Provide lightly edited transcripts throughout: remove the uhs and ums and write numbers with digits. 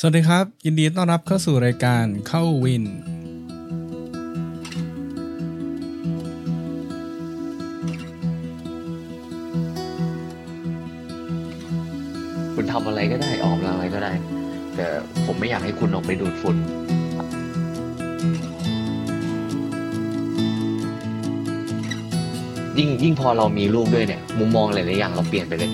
วัสดีครับยินดีต้อนรับเข้าสู่รายการเข้าวินคุณทำอะไรก็ได้ออกอะไรก็ได้แต่ผมไม่อยากให้คุณออกไปดูดฝุ่นยิ่งพอเรามีลูกด้วยเนี่ยมุมมองหลายๆอย่างเราเปลี่ยนไปเลย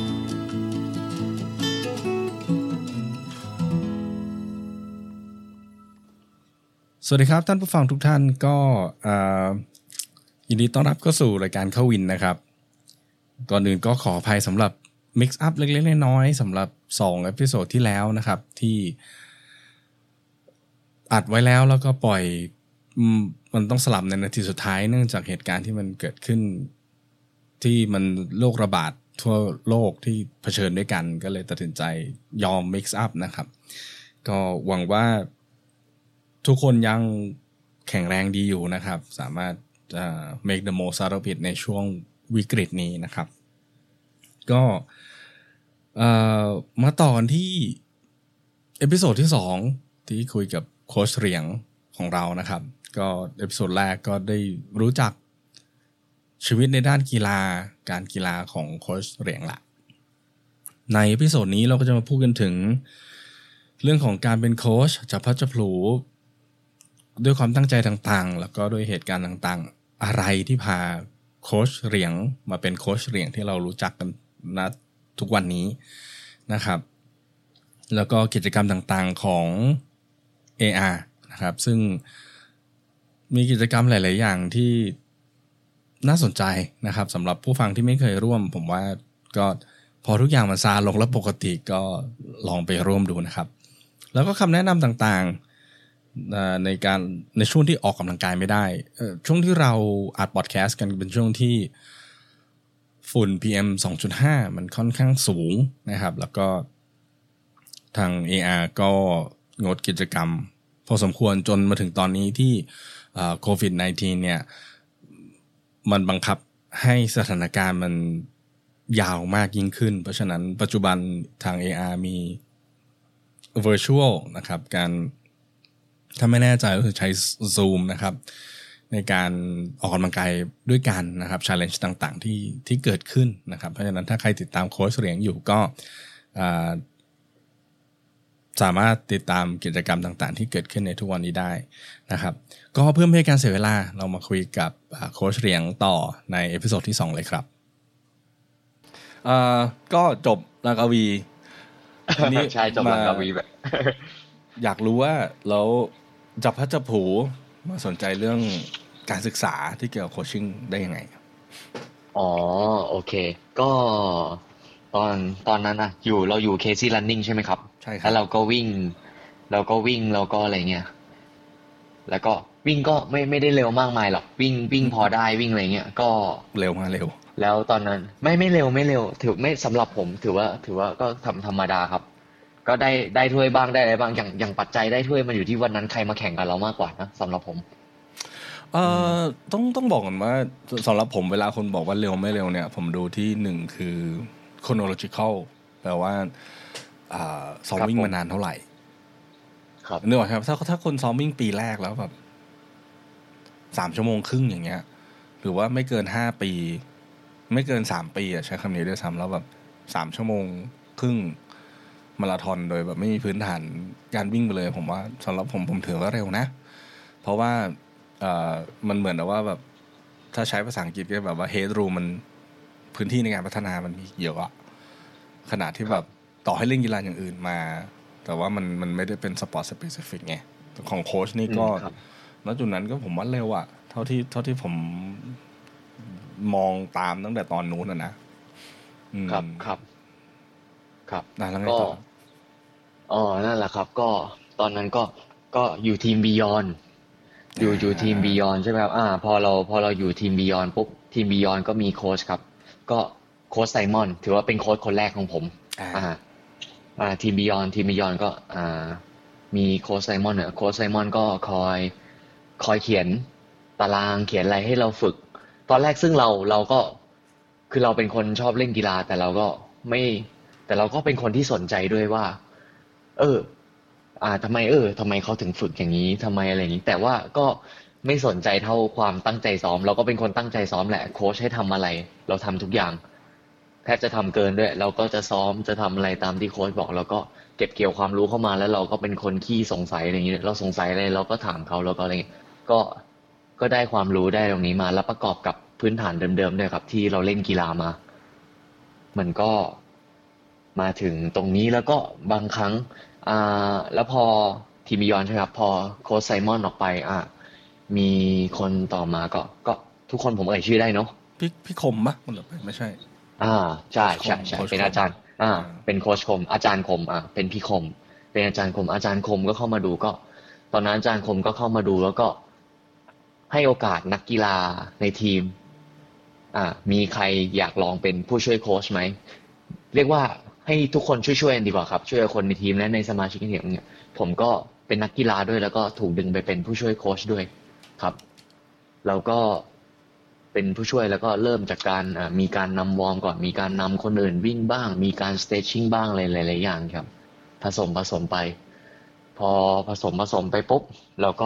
สวัสดีครับท่านผู้ฟังทุกท่านก็ยินดีต้อนรับเข้าสู่รายการเข้าวินนะครับก่อนอื่นก็ขออภัยสำหรับ mix up เล็กๆน้อยๆสำหรับ2เอพิโซดที่แล้วนะครับที่อัดไว้แล้วก็ปล่อยมันต้องสลับในนาทีสุดท้ายเนื่องจากเหตุการณ์ที่มันเกิดขึ้นที่มันโรคระบาดทั่วโลกที่เผชิญด้วยกันก็เลยตัดสินใจยอม mix up นะครับก็หวังว่าทุกคนยังแข็งแรงดีอยู่นะครับสามารถmake the most out of it ในช่วงวิกฤตนี้นะครับก็มาต่อกันที่เอพิโซดที่2ที่คุยกับโค้ชเหรียงของเรานะครับก็เอพิโซดแรกก็ได้รู้จักชีวิตในด้านกีฬาการกีฬาของโค้ชเหรียงละในเอพิโซดนี้เราก็จะมาพูดกันถึงเรื่องของการเป็นโค้ชจับพลัดจับผลูด้วยความตั้งใจต่างๆแล้วก็ด้วยเหตุการณ์ต่างๆอะไรที่พาโค้ชเหรียงมาเป็นโค้ชเหรียงที่เรารู้จักกันณทุกวันนี้นะครับแล้วก็กิจกรรมต่างๆของ AR นะครับซึ่งมีกิจกรรมหลายๆอย่างที่น่าสนใจนะครับสำหรับผู้ฟังที่ไม่เคยร่วมผมว่าก็พอทุกอย่างมันซาลงแล้วปกติก็ลองไปร่วมดูนะครับแล้วก็คำแนะนำต่างๆในช่วงที่ออกกำลังกายไม่ได้ช่วงที่เราอัดพอดแคสต์กันเป็นช่วงที่ฝุ่น PM 2.5 มันค่อนข้างสูงนะครับแล้วก็ทาง AR ก็งดกิจกรรมพอสมควรจนมาถึงตอนนี้ที่โควิด -19 เนี่ยมันบังคับให้สถานการณ์มันยาวมากยิ่งขึ้นเพราะฉะนั้นปัจจุบันทาง AR มี virtual นะครับการถ้าไม่แน่ใจก็คือใช้ Zoom นะครับในการออกกำลังกายด้วยกันนะครับ challenge ต่างๆที่เกิดขึ้นนะครับเพราะฉะนั้นถ้าใครติดตามโค้ชเหรียงอยู่ก็สามารถติดตามกิจกรรมต่างๆที่เกิดขึ้นในทุกวันนี้ได้นะครับก็เพื่อไม่ให้การเสียเวลาเรามาคุยกับโค้ชเหรียงต่อในเอพิโซดที่2เลยครับก็จบลังกาวีนี่ใช่จบลังกาวีแบบอยากรู้ว่าแล้วจับพลัดจับผลูมาสนใจเรื่องการศึกษาที่เกี่ยวกับโคชชิ่งได้ยังไงอ๋อโอเคก็ตอนนั้นนะเราอยู่ Casey Running ใช่ไหมครับใช่ครับแล้วเราก็วิ่งแล้วก็อะไรเงี้ยแล้วก็วิ่งก็ไม่ได้เร็วมากมายหรอกวิ่งพอได้วิ่งอะไรเงี้ยก็เร็วมาเร็วแล้วตอนนั้นไม่เร็วถือไม่สำหรับผมถือว่าก็ธรรมดาครับก็ได้ถ้วยบ้างได้อะไรบ้างอย่างปัจจัยได้ถ้วยมันอยู่ที่วันนั้นใครมาแข่งกับเรามากกว่านะสำหรับผมต้องบอกก่อนว่าสำหรับผมเวลาคนบอกว่าเร็วไม่เร็วเนี่ยผมดูที่1คือ chronological แปลว่าซ้อมวิ่งมานานเท่าไหร่ครับนึกออกครับถ้าคนซ้อมวิ่งปีแรกแล้วแบบ3 ชั่วโมงครึ่งอย่างเงี้ยหรือว่าไม่เกิน5 ปีไม่เกิน3 ปีใช้คำนี้ด้วยซ้ำแล้วแบบ3 ชั่วโมงครึ่งมาราธอนโดยแบบไม่มีพื้นฐานการวิ่งไปเลยผมว่าสำหรับผมถือว่าเร็วนะเพราะว่ามันเหมือนกับว่าแบบถ้าใช้ภาษาอังกฤษก็แบบว่า headroom มันพื้นที่ในการพัฒนามันมีเยอะอะขนาดที่แบบต่อให้เล่นกีฬาอย่างอื่นมาแต่ว่ามันไม่ได้เป็นสปอร์ตสเปซิฟิกไงของโค้ชนี่ก็ณจุดนั้นก็ผมว่าเร็วอะเท่าที่ผมมองตามตั้งแต่ตอนนู้นนะครับแล้วไงต่อนั่นแหละครับก็ตอนนั้นก็อยู่ทีม Beyond อยู่ทีม Beyond ใช่ไหมครับพอเราอยู่ทีม Beyond ปุ๊บทีม Beyond ก็มีโค้ชครับก็โค้ชไซมอนถือว่าเป็นโค้ชคนแรกของผมทีม Beyond ก็มีโค้ชไซมอนเนี่ยโค้ชไซมอนก็คอยเขียนตารางเขียนอะไรให้เราฝึกตอนแรกซึ่งเราก็คือเราเป็นคนชอบเล่นกีฬาแต่เราก็เป็นคนที่สนใจด้วยว่าทำไมทำไมเขาถึงฝึกอย่างนี้ทำไมอะไรอย่างนี้แต่ว่าก็ไม่สนใจเท่าความตั้งใจซ้อมเราก็เป็นคนตั้งใจซ้อมแหละโค้ชให้ทำอะไรเราทำทุกอย่างแทบจะทำเกินด้วยเราก็จะซ้อมจะทำอะไรตามที่โค้ชบอกเราก็เก็บเกี่ยวความรู้เข้ามาแล้วเราก็เป็นคนขี้สงสัยอะไรอย่างนี้เราสงสัยอะไรเราก็ถามเขาแล้วก็อะไรอย่างงี้ก็ก็ได้ความรู้ได้ตรงนี้มาแล้วประกอบกับพื้นฐานเดิมๆด้วยครับที่เราเล่นกีฬามามันก็มาถึงตรงนี้แล้วก็บางครั้ง แล้วพอทีมบิยอนใช่ไหมครับพอโค้ชไซมอนออกไปมีคนต่อมาก็ทุกคนผมเอ่ยชื่อได้เนาะพี่คมปะหรือไม่ใช่อ่าใช่ใช่ใช่โค้ชคมเป็นอาจารย์เป็นโค้ชคมอาจารย์คมเป็นพี่คมเป็นอาจารย์คมอาจารย์คมก็เข้ามาดูก็ตอนนั้นอาจารย์คมก็เข้ามาดูแล้วก็ให้โอกาสนักกีฬาในทีมมีใครอยากลองเป็นผู้ช่วยโค้ชไหมเรียกว่าให้ทุกคนช่วยๆกันดีกว่าครับช่วยคนในทีมและในสมาชิกในทีมเนี่ยผมก็เป็นนักกีฬาด้วยแล้วก็ถูกดึงไปเป็นผู้ช่วยโค้ชด้วยครับแล้วก็เป็นผู้ช่วยแล้วก็เริ่มจากการมีการนำวอร์มก่อนมีการนำคนอื่นวิ่งบ้างมีการสเตชชิ่งบ้างอะไรหลายๆอย่างครับผสมไปพอผสมไปปุ๊บเราก็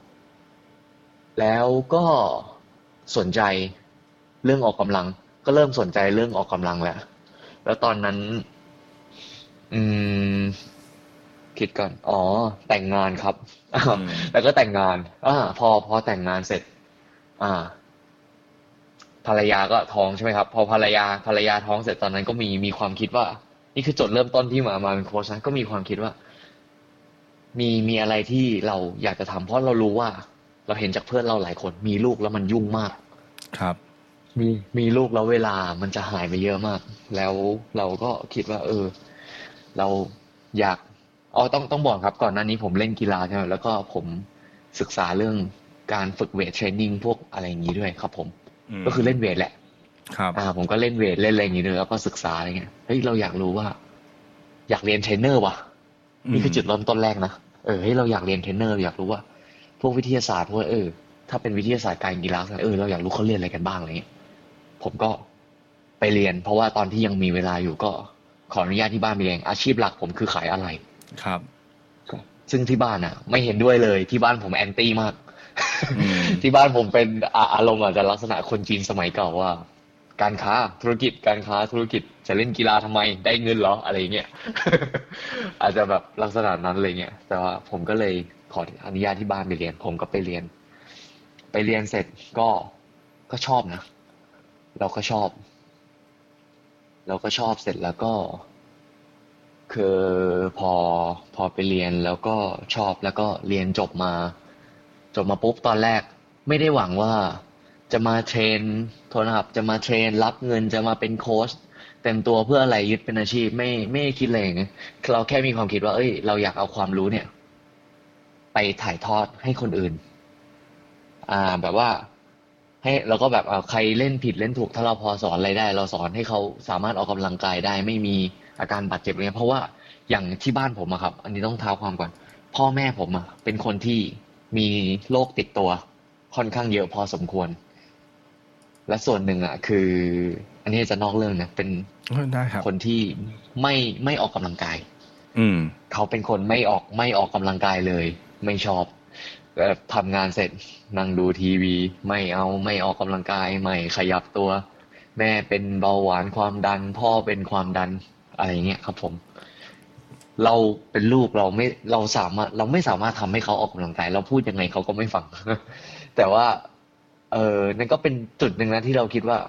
แล้วก็สนใจเรื่องออกกำลังก็เริ่มสนใจเรื่องออกกำลังแล้วตอนนั้นอืมคิดก่อนแต่งงานครับอืมแล้วก็แต่งงานพอแต่งงานเสร็จอ่าภรรยาก็ท้องใช่ไหมครับพอภรรยาท้องเสร็จตอนนั้นก็มีความคิดว่านี่คือจุดเริ่มต้นที่มาเป็นโค้ชนะก็มีความคิดว่ามีอะไรที่เราอยากจะทำเพราะเรารู้ว่าเราเห็นจากเพื่อนเราหลายคนมีลูกแล้วมันยุ่งมากครับมีมีลูกแล้วเวลามันจะหายไปเยอะมากแล้วเราก็คิดว่าเราอยากต้องบอกครับก่อนหน้านี้ผมเล่นกีฬาใช่ไหมแล้วก็ผมศึกษาเรื่องการฝึกเวทเทรนนิ่งพวกอะไรอย่างนี้ด้วยครับผมอืมก็คือเล่นเวทแหละครับผมก็เล่นเวทเล่นอะไรอย่างนี้ด้วยแล้วก็ศึกษาอะไรเงี้ยเฮ้ยเราอยากรู้ว่าอยากเรียนเทรนเนอร์ว่ะนี่คือจุดเริ่มต้นแรกนะเฮ้ยเราอยากเรียนเทรนเนอร์อยากรู้ว่าพวกวิทยาศาสตร์พวกถ้าเป็นวิทยาศาสตร์การกีฬาเราอยากรู้เขาเรียนอะไรกันบ้างอะไรเงี้ย ผมก็ไปเรียนเพราะว่าตอนที่ยังมีเวลาอยู่ก็ขออนุญาตที่บ้านไปเรียนอาชีพหลักผมคือขายอะไรครับซึ่งที่บ้านไม่เห็นด้วยเลยที่บ้านผมแอนตี้มากอืมที่บ้านผมเป็นอารมณ์อาจจะลักษณะคนจีนสมัยเก่าว่าการค้าธุรกิจการค้าธุรกิจจะเล่นกีฬาทำไมได้เงินเหรออะไรเงี้ย อาจจะแบบลักษณะนั้นเลยเงี้ยแต่ว่าผมก็เลยขออนุญาตที่บ้านไปเรียนผมก็ไปเรียนเสร็จก็ก็ชอบนะเราก็ชอบ เราก็ชอบเสร็จแล้วก็คือพอพอไปเรียนแล้วก็ชอบแล้วก็เรียนจบมาปุ๊บตอนแรกไม่ได้หวังว่าจะมาเทรนโทษนะครับจะมาเทรนรับเงินจะมาเป็นโค้ชเต็มตัวเพื่ออะไรยึดเป็นอาชีพไม่ได้คิดอะไรอย่างเงี้ยเราแค่มีความคิดว่าเราอยากเอาความรู้เนี่ยไปถ่ายทอดให้คนอื่น แบบว่าให้เราก็แบบใครเล่นผิดเล่นถูกถ้าเราพอสอนอะไรได้เราสอนให้เขาสามารถออกกำลังกายได้ไม่มีอาการบาดเจ็บอะไรเงี้ยเพราะว่าอย่างที่บ้านผมอะครับอันนี้ต้องเท้าความก่อนพ่อแม่ผมอะเป็นคนที่มีโรคติดตัวค่อนข้างเยอะพอสมควรและส่วนหนึ่งอะคืออันนี้จะนอกเรื่องนะเป็นได้ครับคนที่ไม่ออกกำลังกายอืมเขาเป็นคนไม่ออกกำลังกายเลยไม่ชอบทำงานเสร็จนั่งดูทีวีไม่ออกกำลังกายไม่ขยับตัวแม่เป็นเบาหวานความดันพ่อเป็นความดันอะไรเงี้ยครับผมเราเป็นลูกเราไม่สามารถทำให้เขาออกกำลังกายเราพูดยังไงเขาก็ไม่ฟังแต่ว่านั่นก็เป็นจุดหนึ่งนะที่เราคิดว่า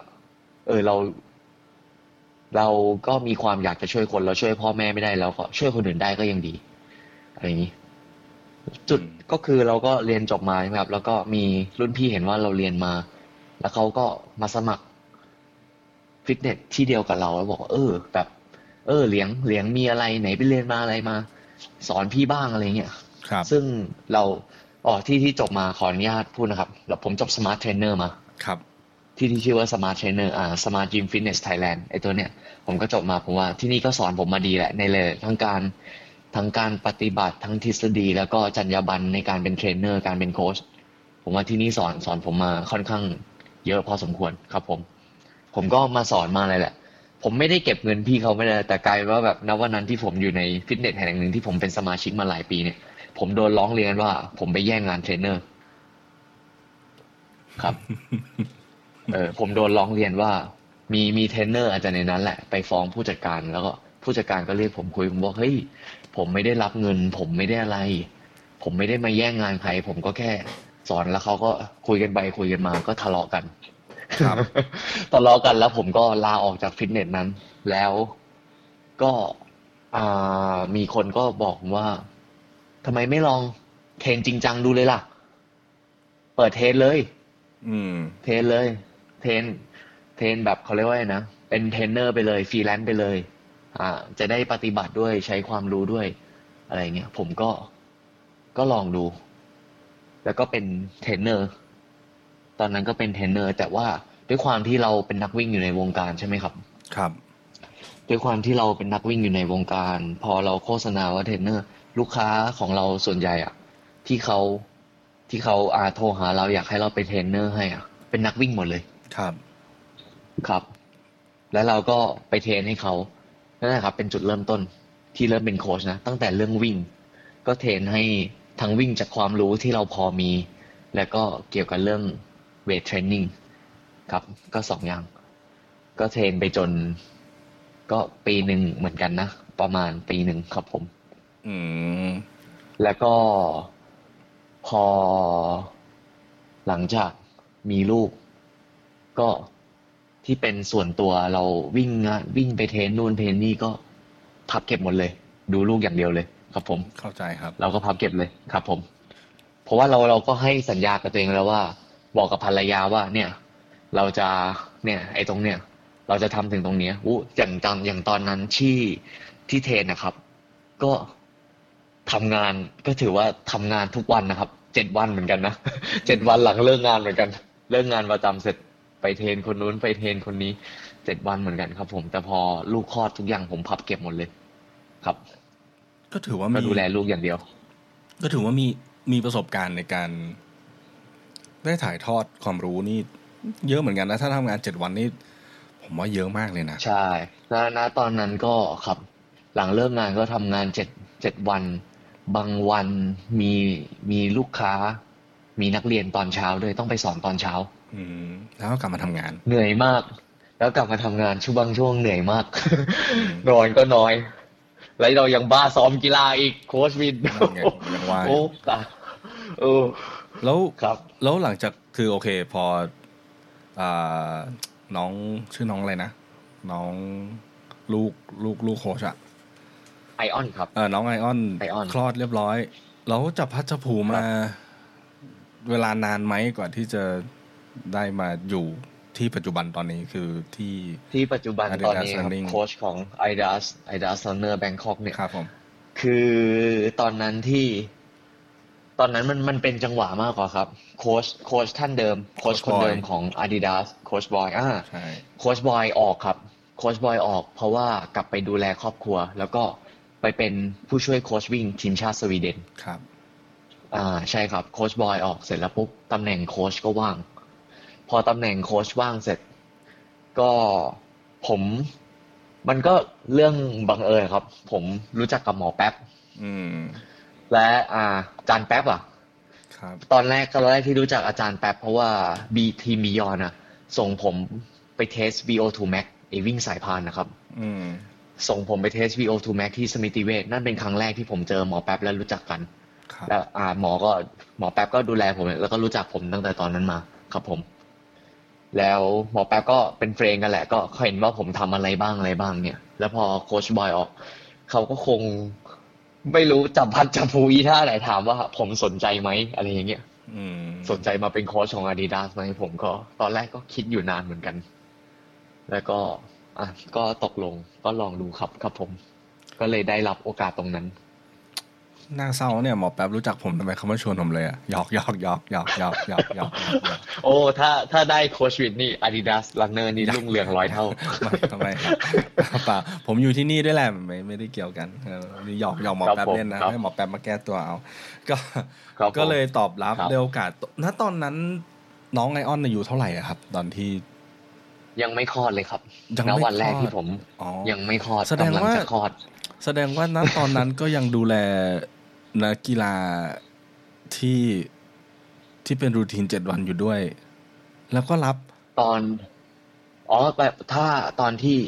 เราก็มีความอยากจะช่วยคนเราช่วยพ่อแม่ไม่ได้แล้วก็ช่วยคนอื่นได้ก็ยังดีอะไรอย่างนี้ จุดก็คือเราก็เรียนจบมาใช่ไหมครับแล้วก็มีรุ่นพี่เห็นว่าเราเรียนมาแล้วเขาก็มาสมัครฟิตเนสที่เดียวกับเราแล้วบอกว่าแบบเหลียงมีอะไรไหนไปเรียนมาอะไรมาสอนพี่บ้างอะไรเงี้ยครับซึ่งเราที่จบมาขออนุญาตพูดนะครับแล้วผมจบ Smart Trainer มาครับที่ชื่อว่า Smart Trainer Smart Gym Fitness Thailand ไอตัวเนี้ยผมก็จบมาผมว่าที่นี่ก็สอนผมมาดีแหละในเลยทั้งการปฏิบัติทั้งทฤษฎีแล้วก็จรรยาบรรณในการเป็นเทรนเนอร์การเป็นโค้ชผมว่าที่นี่สอนผมมาค่อนข้างเยอะพอสมควรครับผมก็มาสอนมาเลยแหละผมไม่ได้เก็บเงินพี่เขาไม่ได้แต่กลายเป็นว่าแบบณวันนั้นที่ผมอยู่ในฟิตเนสแห่งหนึ่งที่ผมเป็นสมาชิกมาหลายปีเนี่ยผมโดนร้องเรียนว่าผมไปแย่งงานเทรนเนอร์ครับผมโดนร้องเรียนว่ามีเทรนเนอร์อาจจะในนั้นแหละไปฟ้องผู้จัดการแล้วก็ผู้จัดการก็เรียกผมคุยผมบอกเฮ้ยผมไม่ได้รับเงินผมไม่ได้อะไรผมไม่ได้มาแย่งงานใครผมก็แค่สอนแล้วเขาก็คุยกันไปคุยกันมาก็ทะเลาะกันครับทะเลาะกันแล้วผมก็ลาออกจากฟิตเนสนั้นแล้วก็มีคนก็บอกผมว่าทำไมไม่ลองเทรนจริงจังดูเลยล่ะเปิดเทรนเลยอืมเทรนเลยเทรนเทรนแบบเขาเรียกว่าไงนะเป็นเทรนเนอร์ไปเลยฟรีแลนซ์ไปเลยจะได้ปฏิบัติด้วยใช้ความรู้ด้วยอะไรเงี้ยผมก็ลองดูแล้วก็เป็นเทรนเนอร์ตอนนั้นก็เป็นเทรนเนอร์แต่ว่าด้วยความที่เราเป็นนักวิ่งอยู่ในวงการใช่ไหมครับครับด้วยความที่เราเป็นนักวิ่งอยู่ในวงการพอเราโฆษณาว่าเทรนเนอร์ลูกค้าของเราส่วนใหญ่อะที่เขาโทรหาเราอยากให้เราเป็นเทรนเนอร์ให้เป็นนักวิ่งหมดเลยครับครับแล้วเราก็ไปเทรนให้เขานั่นแหละครับเป็นจุดเริ่มต้นที่เริ่มเป็นโค้ชนะตั้งแต่เรื่องวิ่งก็เทรนให้ทั้งวิ่งจากความรู้ที่เราพอมีแล้วก็เกี่ยวกับเรื่องเวทเทรนนิ่งครับก็สองอย่างก็เทรนไปจนก็ปีหนึ่งเหมือนกันนะประมาณปีหนึ่งครับผมอืมแล้วก็พอหลังจากมีลูกก็ที่เป็นส่วนตัวเราวิ่งงานวิ่งไปเทรนนู่นเทรนนี่ก็พับเก็บหมดเลยดูลูกอย่างเดียวเลยครับผมเข้าใจครับเราก็พับเก็บเลยครับผมเพราะว่าเราก็ให้สัญญากับตัวเองแล้วว่าบอกกับภรรยาว่าเนี่ยเราจะเนี่ยไอ้ตรงเนี่ยเราจะทำถึงตรงเนี้ยอย่างตอนนั้นที่เทรนนะครับก็ทำงานก็ถือว่าทำงานทุกวันนะครับ7 วันเหมือนกันนะ7 วันหลังเลิกงานเหมือนกันเลิกงานประจำเสร็จไปเทรนคนนู้นไปเทรนคนนี้7 วันเหมือนกันครับผมแต่พอลูกคลอดทุกอย่างผมพับเก็บหมดเลยครับก็ถือว่าก็มีดูแลลูกอย่างเดียวก็ถือว่ามีประสบการณ์ในการได้ถ่ายทอดความรู้นี่เยอะเหมือนกันนะถ้าทำงาน7 วันนี่ผมว่าเยอะมากเลยนะใช่ณตอนนั้นก็ครับหลังเลิกงานก็ทำงาน7 วันบางวันมีมีลูกค้ามีนักเรียนตอนเช้าด้วยต้องไปสอนตอนเช้าอืมแล้วก็กลับมาทำงานเหนื่อยมากแล้วกลับมาทำงานช่วงเหนื่อยมากนอนก็น้อยแล้วเรายังบ้าซ้อมกีฬาอีกโค้ชวินยังว่าโอ้ตายเออแล้วครับแล้วหลังจากคือโอเคพออ่าน้องชื่อน้องอะไรนะน้องลูกโค้ชอะไอออนครับน้องไอออนไอออนคลอดเรียบร้อยแล้วจะพัดจะผูมาเวลานานไหมกว่าที่จะได้มาอยู่ที่ปัจจุบันตอนนี้คือที่ปัจจุบันตอนนี้ครับโค้ชของ Adidas Runner Bangkok เนี่ยครับผมคือตอนนั้นมันเป็นจังหวะมากกว่าครับโค้ชท่านเดิมโค้ชคนเดิมของ Adidas โค้ชบอยใช่โค้ชบอยออกครับโค้ชบอยออกเพราะว่ากลับไปดูแลครอบครัวแล้วก็ไปเป็นผู้ช่วยโค้ชวิ่งทีมชาติสวีเดนครับใช่ครับโค้ชบอยออกเสร็จแล้วปุ๊บตำแหน่งโค้ชก็ว่างพอตำแหน่งโค้ชว่างเสร็จก็ผมมันก็เรื่องบังเอิญครับผมรู้จักกับหมอแป๊บและอาจารย์แป๊บครับตอนแรกที่รู้จักอาจารย์แป๊บเพราะว่าทีมบียอนส่งผมไปเทส VO2 Max วิ่งสายพานนะครับส่งผมไปเทส VO2 Max ที่สมิติเวชนั่นเป็นครั้งแรกที่ผมเจอหมอแป๊บและรู้จักกันแล้วหมอแป๊บก็ดูแลผมแล้วก็รู้จักผมตั้งแต่ตอนนั้นมาครับผมแล้วหมอแป๊บก็เป็นเฟรนด์กันแหละก็เห็นว่าผมทำอะไรบ้างเนี่ยแล้วพอโค้ชบอยออกเขาก็คงไม่รู้จับพัดจับผูอีท่าไหนถามว่าผมสนใจไหมอะไรอย่างเงี้ยสนใจมาเป็นโค้ชของ Adidas ไหมผมก็ตอนแรกก็คิดอยู่นานเหมือนกันแล้วก็ตกลงก็ลองดูครับผมก็เลยได้รับโอกาสตรงนั้นน่าเศร้าเนี่ยหมอแป๊บรู้จักผมทำไมเขาไม่ชวนผมเลยหยอกโอ้ถ้าได้โค้ชวินนี่ Adidas Runner นี่รุ่งเรือง100 เท่าทำไมครับป่าผมอยู่ที่นี่ด้วยแหละไม่ได้เกี่ยวกันหยอกหมอแป๊บเล่นนะให้หมอแป๊บมาแก้ตัวเอาก็เลยตอบรับได้โอกาสณตอนนั้นน้องไอออนอายุเท่าไหร่ครับตอนที่ยังไม่คลอดเลยครับยังณไม่วันแรกคลอดที่ผมอ๋อยังไม่คลอดแสดงกำลังว่าจะคลอดแสดงว่าณตอนนั้นก็ยังดูแลนักกีฬาที่ที่เป็นรูทีน7 วันอยู่ด้วยแล้วก็รับตอนแบบถ้าตอนที่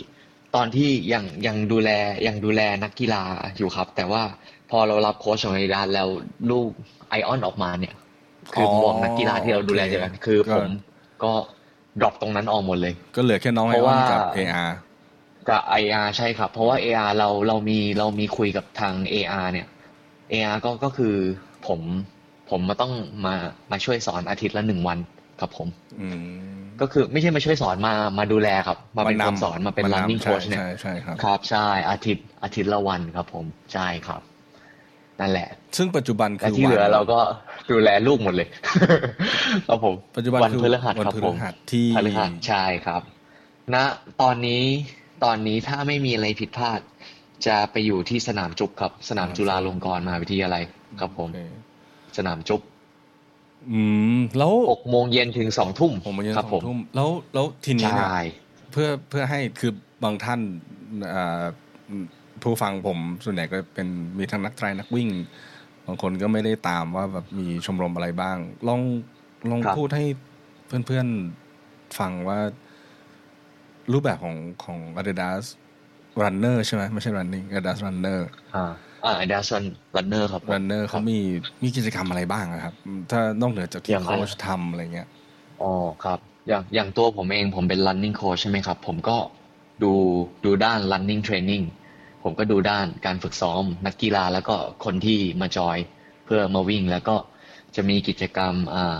ตอนที่ยังดูแลนักกีฬาอยู่ครับแต่ว่าพอเรารับโค้ชของอาดิดาสแล้วลูกไอออนออกมาเนี่ยอ๋อคือหมวกนักกีฬาที่เราโอเคดูแลเจอกันคือก็ผมก็ดรอปตรงนั้นออกหมดเลยก็เหลือแค่น้องไอเพราะว่าออนกับ AR กับ IR ใช่ครับเพราะว่า AR เรามีคุยกับทาง AR เนี่ย AR ก็คือผมผมมาต้องมามาช่วยสอนอาทิตย์ละ1 วันครับผมอืมก็คือไม่ใช่มาช่วยสอนมาดูแลครับมาเป็นคนสอนมาเป็น running นำใช่ coach เนี่ยใช่ใช่ครับครับใช่อาทิตย์ละวันครับผมใช่ครับนั่นแหละซึ่งปัจจุบันและที่เหคือวันลือเราก็ดูแลลูกหมดเลยครับผมปัจจุบันคือวันพฤหัสวันพฤครับผมหัสที่พฤหัสใช่ครับ ณตอนนี้ถ้าไม่มีอะไรผิดพลาดจะไปอยู่ที่สนามจุ๊บครับสนามจุฬาลงกรณ์มหาวิทยาลัยครับผมโอเคสนามจุ๊บแล้ว 6 โมงเย็นถึง2 ทุ่มผมมาเย็นครับผม 2 ทุ่มแล้วทีนี้ใช่เนี่ยเพื่อให้คือบางท่านอ่าผู้ฟังผมส่วนใหญ่ก็เป็นมีทั้งนักไตรนักวิ่งบางคนก็ไม่ได้ตามว่าแบบมีชมรมอะไรบ้างลองครับพูดให้เพื่อนๆฟังว่ารูปแบบของ Adidas Runner ใช่ไหมไม่ใช่ Running Adidas Runner อ่าAdidas Runner ครับผม Runner ครับเขามีกิจกรรมอะไรบ้างอะครับถ้านอกเหนือจากที่อย่างอันโค้ชทำอะไรเงี้ยอ๋อครับอย่างตัวผมเองผมเป็น running coach ใช่ไหมครับผมก็ดูดูด้าน running training ผมก็ดูด้านการฝึกซ้อมนักกีฬาแล้วก็คนที่มาจอยเพื่อมาวิ่งแล้วก็จะมีกิจกรรม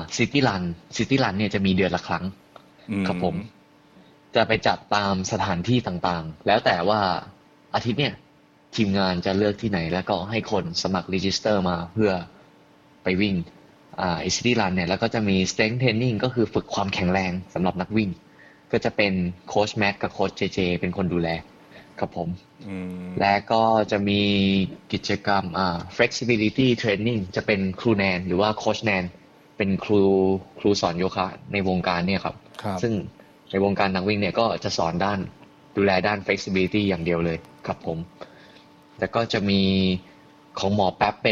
city run เนี่ยจะมีเดือนละครั้งอืครับผมมจะไปจัดตามสถานที่ต่างๆ แล้วแต่ว่าอาทิตย์เนี่ยทีมงานจะเลือกที่ไหนแล้วก็ให้คนสมัครรีจิสเตอร์มาเพื่อไปวิ่งไอซิตี้รันเนี่ยแล้วก็จะมี strength training ก็คือฝึกความแข็งแรงสำหรับนักวิ่งก็จะเป็นโค้ชแม็กกับโค้ชเจเจเป็นคนดูแลครับผมอืมและก็จะมีกิจกรรมflexibility training จะเป็นครูแนนหรือว่าโค้ชแนนเป็นครูสอนโยคะในวงการเนี่ยครับครับซึ่งในวงการนักวิ่งเนี่ยก็จะสอนดูแลด้าน flexibility อย่างเดียวเลยครับผมแล้วก็จะมีของหมอแป๊บเป็น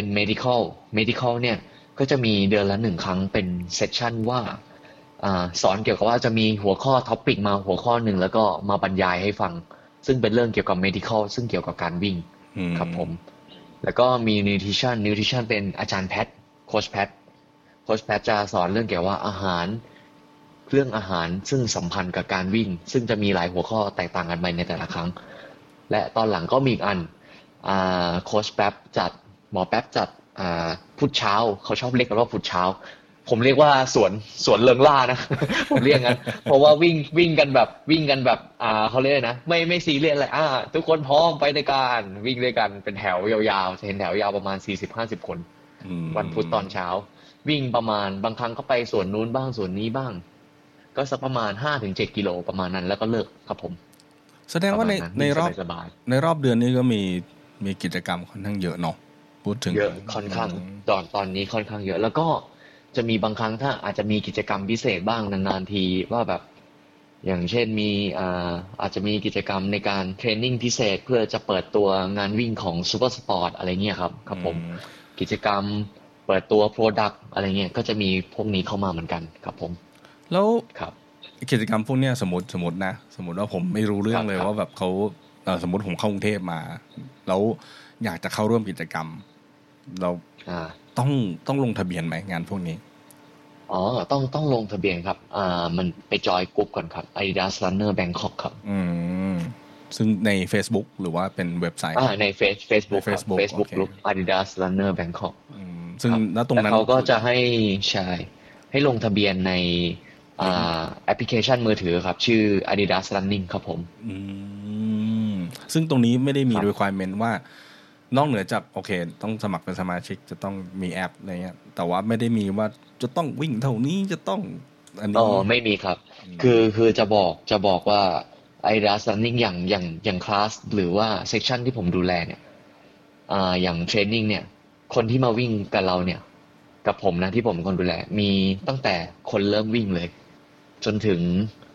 medical เนี่ยก็จะมีเดือนละ1 ครั้งเป็นเซสชั่นว่าสอนเกี่ยวกับว่าจะมีหัวข้อท็อปิกมาหัวข้อหนึ่งแล้วก็มาบรรยายให้ฟังซึ่งเป็นเรื่องเกี่ยวกับ medical ซึ่งเกี่ยวกับการวิ่งอืครับผมมแล้วก็มี nutrition เป็นอาจารย์แพทโค้ชแพทจะสอนเรื่องเกี่ยวกับว่าเรื่องอาหารซึ่งสัมพันธ์กับการวิ่งซึ่งจะมีหลายหัวข้อแตกต่างกันไปในแต่ละครั้งและตอนหลังก็มีอีกอันโค้ชแป๊บจัดหมอแป๊บจัดพุธเช้าเขาชอบเรียกกันว่าพุธเช้าผมเรียกว่าสวนเริงล่านะ ผมเรียกงั้นเพราะว่าวิ่งกันแบบเขาเรียกนะไม่ซีเรียสอะไรทุกคนพร้อมไปในการวิ่งด้วยกันเป็นแถวยาวๆจะเห็นแถวยาวประมาณ40-50 คนอืวันพุธตอนมเช้าวิ่งประมาณบางครั้งก็ไปส่วนนู้นบ้างส่วนนี้บ้างก็สักประมาณ5-7 กิโลประมาณนั้นแล้วก็เลิกครับผมแสดงว่าประมาณนั้นในวิ่งรอบสบายในรอบเดือนนี้ก็มีกิจกรรมค่อนข้างเยอะเนาะพูดถึงๆเยอะค่อนข้างตอนนี้ค่อนข้างเยอะแล้วก็จะมีบางครั้งถ้าอาจจะมีกิจกรรมพิเศษบ้างนานๆทีว่าแบบอย่างเช่นมีอาจจะมีกิจกรรมในการเทรนนิ่งพิเศษเพื่อจะเปิดตัวงานวิ่งของซูเปอร์สปอร์ตอะไรเงี้ยครับครับผมกิจกรรมเปิดตัวโปรดักต์อะไรเงี้ยก็จะมีพวกนี้เข้ามาเหมือนกันครับผมแล้วครับกิจกรรมพวกเนี้ยสมมตินะสมมติว่าผมไม่รู้เรื่องเลยครับว่าแบบเขาสมมติผมเข้ากรุงเทพมาแล้วอยากจะเข้าร่วมกิจกรรมเราอ่าต้องลงทะเบียนไหมงานพวกนี้อ๋อต้องลงทะเบียนครับมันไปจอยกลุ่มก่อนครับ Adidas Runner Bangkok ครับอืมซึ่งใน Facebook หรือว่าเป็นเว็บไซต์ในใน Facebook ครับ Facebook โอ Facebook เค group Adidas Runner Bangkok ซึ่งครับณตรงนั้นแล้วเขาก็จะให้ลงทะเบียนในแอปพลิเคชันมือถือครับชื่อ Adidas Running ครับผมอืมซึ่งตรงนี้ไม่ได้มีครับ requirement ว่านอกเหนือจากโอเคต้องสมัครเป็นสมาชิกจะต้องมีแอปอะไรเงี้ยแต่ว่าไม่ได้มีว่าจะต้องวิ่งเท่านี้จะต้องอันอ๋อนี้ไม่มีครับคือจะบอกว่า Adidas Running อย่างคลาสหรือว่าเซสชันที่ผมดูแลเนี่ยอย่างเทรนนิ่งเนี่ยคนที่มาวิ่งกับเราเนี่ยกับผมนะที่ผมเป็นคนดูแลมีตั้งแต่คนเริ่มวิ่งเลยจนถึง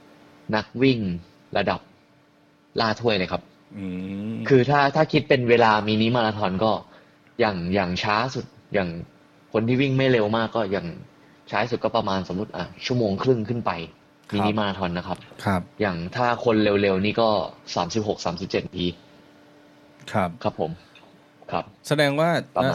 นักวิ่งระดับล่าถ้วยเลยครับอืมคือถ้าคิดเป็นเวลามินิมาราธอนก็อย่างช้าสุดอย่างคนที่วิ่งไม่เร็วมากก็อย่างช้าสุดก็ประมาณสมมติชั่วโมงครึ่งขึ้นไปมินิมาครับราธอนนะครับครับอย่างถ้าคนเร็วๆนี่ก็36-37 นาทีครับครับผมครับแสดงว่า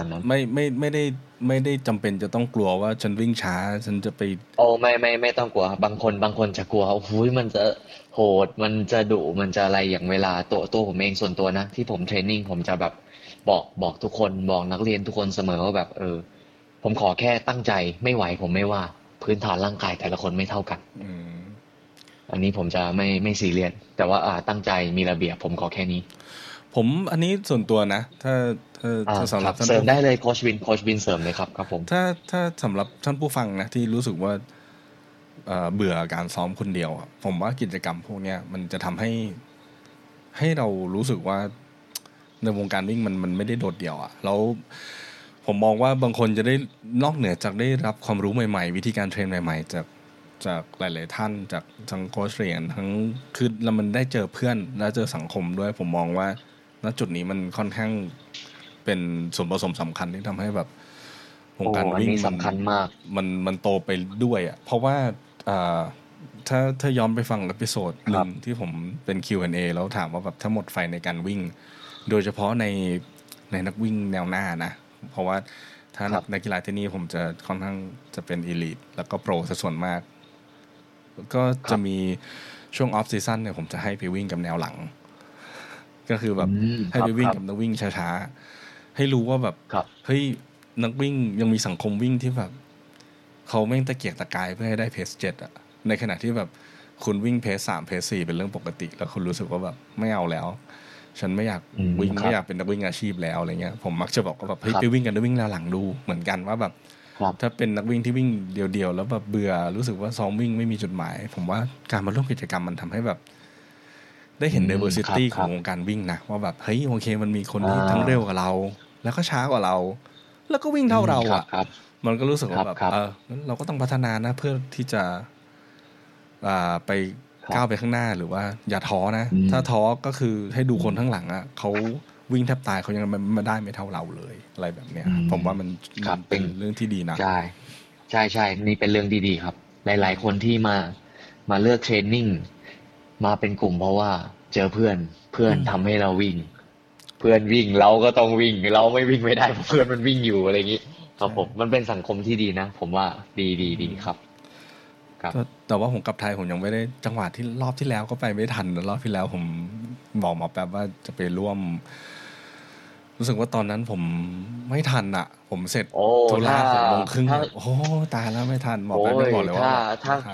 ไม่ได้จำเป็นจะต้องกลัวว่าฉันวิ่งช้าฉันจะไปโอ้ไม่ต้องกลัวบางคนจะกลัวโอ้ยมันจะโหดมันจะดุมันจะอะไรอย่างเวลาตัวผมเองส่วนตัวนะที่ผมเทรนนิ่งผมจะแบบบอกทุกคนบอกนักเรียนทุกคนเสมอว่าแบบผมขอแค่ตั้งใจไม่ไหวผมไม่ว่าพื้นฐานร่างกายแต่ละคนไม่เท่ากันอืมอันนี้ผมจะไม่ซีเรียสแต่ว่าตั้งใจมีระเบียบผมขอแค่นี้ผมอันนี้ส่วนตัวนะถ้าสำครับหรับท่านผู้เสริมได้เลยโค้ชวินเสริมเลยครับผมถ้าสำหรับท่านผู้ฟังนะที่รู้สึกว่าเบื่อการซ้อมคนเดียวอะผมว่ากิจกรรมพวกเนี้ยมันจะทำให้เรารู้สึกว่าในวงการวิ่งมันไม่ได้โดดเดี่ยวอะแล้วผมมองว่าบางคนจะได้นอกเหนือจากได้รับความรู้ใหม่ๆวิธีการเทรนใหม่ๆจากหลายๆท่านจากทั้งโค้ชเหรียญทั้งคือแล้วมันได้เจอเพื่อนและเจอสังคมด้วยผมมองว่าณจุดนี้มันค่อนข้างเป็นส่วนผสมสำคัญที่ทำให้แบบวงโอ้การวิ่งอันนี้สำคัญมากมันโตไปด้วยอ่ะเพราะว่าอ่าถ้าย้อนไปฟังเอพิโซดหนึ่งครับที่ผมเป็น Q&A แล้วถามว่าแบบถ้าหมดไฟในการวิ่งโดยเฉพาะในนักวิ่งแนวหน้านะเพราะว่าถ้านักกีฬาที่นี่ผมจะค่อนข้างจะเป็นอีลิทแล้วก็โปรซะส่วนมากก็ครับจะมีช่วงออฟซีซั่นเนี่ยผมจะให้ไปวิ่งกับแนวหลังก็คือแบบให้ไปวิ่งกับนักวิ่งช้าๆให้รู้ว่าแบบครับเฮ้ยนักวิ่งยังมีสังคมวิ่งที่แบบเขาแม่งตะเกียกตะกายเพื่อให้ได้เพส7อ่ะในขณะที่แบบคุณวิ่งเพส3เพส4เป็นเรื่องปกติแล้วคุณรู้สึกว่าแบบไม่เอาแล้วฉันไม่อยากวิ่งครับไม่อยากเป็นนักวิ่งอาชีพแล้วอะไรเงี้ยผมมักจะบอกว่าแบบเฮ้ครับยไปวิ่งกันนักวิ่งแนวหลังดูเหมือนกันว่าแบบครับถ้าเป็นนักวิ่งที่วิ่งเดียวๆแล้วแบบเบื่อรู้สึกว่าซ้อมวิ่งไม่มีจุดหมายผมว่าการมาร่วมกิจกรรมมันทำให้แบบได้เห็นครับ diversity ครับของวงการวิ่งนะว่าแบบเฮ้ยโอเคมันมีคนที่ทั้งเร็วกว่าเราแล้วก็ช้ากว่าเราแล้วก็วิ่งเท่าเราอ่ะครับมันก็รู้สึกว่าแบบครับงั้นเราก็ต้องพัฒนานะเพื่อที่จะไปครับก้าวไปข้างหน้าหรือว่าอย่าท้อนะอืมถ้าท้อก็คือให้ดูอืมคนข้างหลังอ่ะเขาวิ่งแทบตายเขายังไม่ได้ไม่เท่าเราเลยอะไรแบบเนี้ยอืผมมว่ามันครับเป็นเรื่องที่ดีนะใช่ใช่นี่เป็นเรื่องดีๆครับหลายๆคนที่มาเลือกเทรนนิ่งมาเป็นกลุ่มเพราะว่าเจอเพื่อนทำให้เราวิ่งเพื่อนวิ่งเราก็ต้องวิ่งเราไม่วิ่งไม่ได้เพราะเพื่อนมันวิ่งอยู่อะไรอย่างนี้ครับใช่ผมมันเป็นสังคมที่ดีนะผมว่าดีครับครับแต่ว่าผมกลับไทยผมยังไม่ได้จังหวะที่รอบที่แล้วก็ไปไม่ทันรอบที่แล้วผมบอกหมอแป๊บว่าจะไปร่วม รู้สึกว่าตอนนั้นผมไม่ทันอ่ะผมเสร็จโอ้ธุระถ้า 6 โมงครึ่งถ้าโอ้ตายแล้วไม่ทันหมอโอ้แป๊บยังยบอกเลยว่าถ้าแบบถ้าไม่ทัน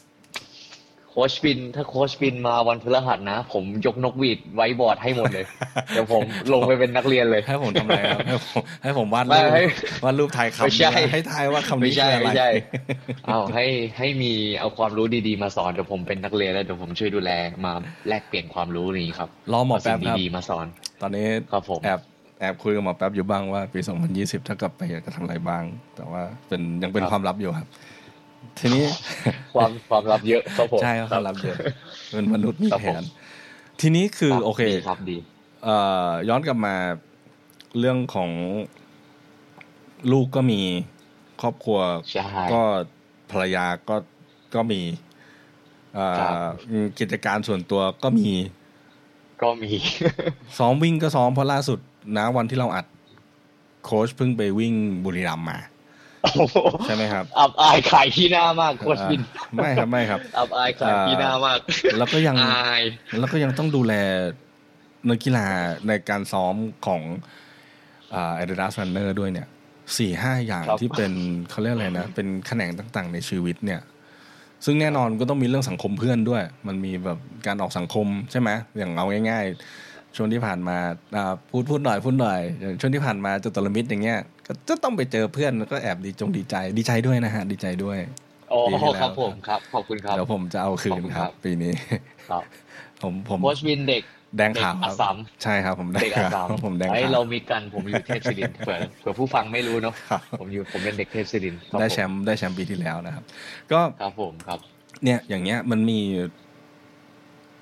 ถ้าโค้ชบินมาวันพฤหัสนะผมยกนกหวีดไว้บอร์ดให้หมดเลยเดี๋ยวผมลงไปเป็นนักเรียนเลยให้ผมทำอะไรครับให้ผมวาดไม่รูปให้วาดรูปทายไม่คำใช่นะให้ทายว่าคำไม่นี้คืออะไรใช่ไม่ใช่เอาให้มีเอาความรู้ดีๆมาสอนเดี๋ยวผมเป็นนักเรียนแล้วเดี๋ยวผมช่วยดูแลมาแลกเปลี่ยนความรู้นี้ครับรอหมอเอาสิ่งแป๊บครับดีๆมาสอนตอนนี้ครับผมแอบคุยกับหมอแป๊บอยู่บ้างว่าปี2020ถ้ากลับไปอยากจะทำอะไรบ้างแต่ว่ายังเป็นความลับอยู่ครับทีนี้ความลับเยอะครับผมใช่ครับครับความลับเยอะเป็นมนุษย์มีครับผมแผนทีนี้คือครับโอเคดีครับดีย้อนกลับมาเรื่องของลูกก็มีครอบครัวใช่ก็ภรรยาก็มีเอ่ครับอกิจการส่วนตัวก็มีก็มีซ้อมวิ่งก็ซ้อมเพราะล่าสุดนะวันที่เราอัดโค้ชเพิ่งไปวิ่งบุรีรัมย์มาโอ้โหใช่ไหมครับอับอายขายขี้หน้ามากโค้ชอ่าบินไม่ครับอับอายขายขี้หน้ามากแล้วก็ยังอายต้องดูแลนักกีฬาในการซ้อมของAdidas Runner ด้วยเนี่ย 4-5 อย่างครับที่เป็นเขาเรียกอะไรนะเป็นแขนงต่างๆในชีวิตเนี่ยซึ่งแน่นอนก็ต้องมีเรื่องสังคมเพื่อนด้วยมันมีแบบการออกสังคมใช่ไหมอย่างเอาง่ายๆช่วงที่ผ่านมาพูดหน่อยอย่างช่วงที่ผ่านมาจตุรมิตรอย่างเงี้ยก็จะต้องไปเจอเพื่อนแล้วก็แอบดีใจด้วยนะฮะดีใจด้วยโอ้ปีที่คแล้วรับผมครับขอบคุณครับเดี๋ยวผมจะเอาคืนครับปีนี้ครับผมโค้ชบินเด็กแดงเด็กขาวครับอัสสัมใช่ครับผมแดงเด็กอัสสัมขาวผมแดงไอ้ขาวเรามีกันผมอยู่เทพศิรินทร์เผื่อผู้ฟังไม่รู้เนาะครับผมเป็นเด็กเทพศิรินทร์ครับผมได้แชมป์ปีที่แล้วนะครับก็ครับผมครับเนี่ยอย่างเงี้ยมันมี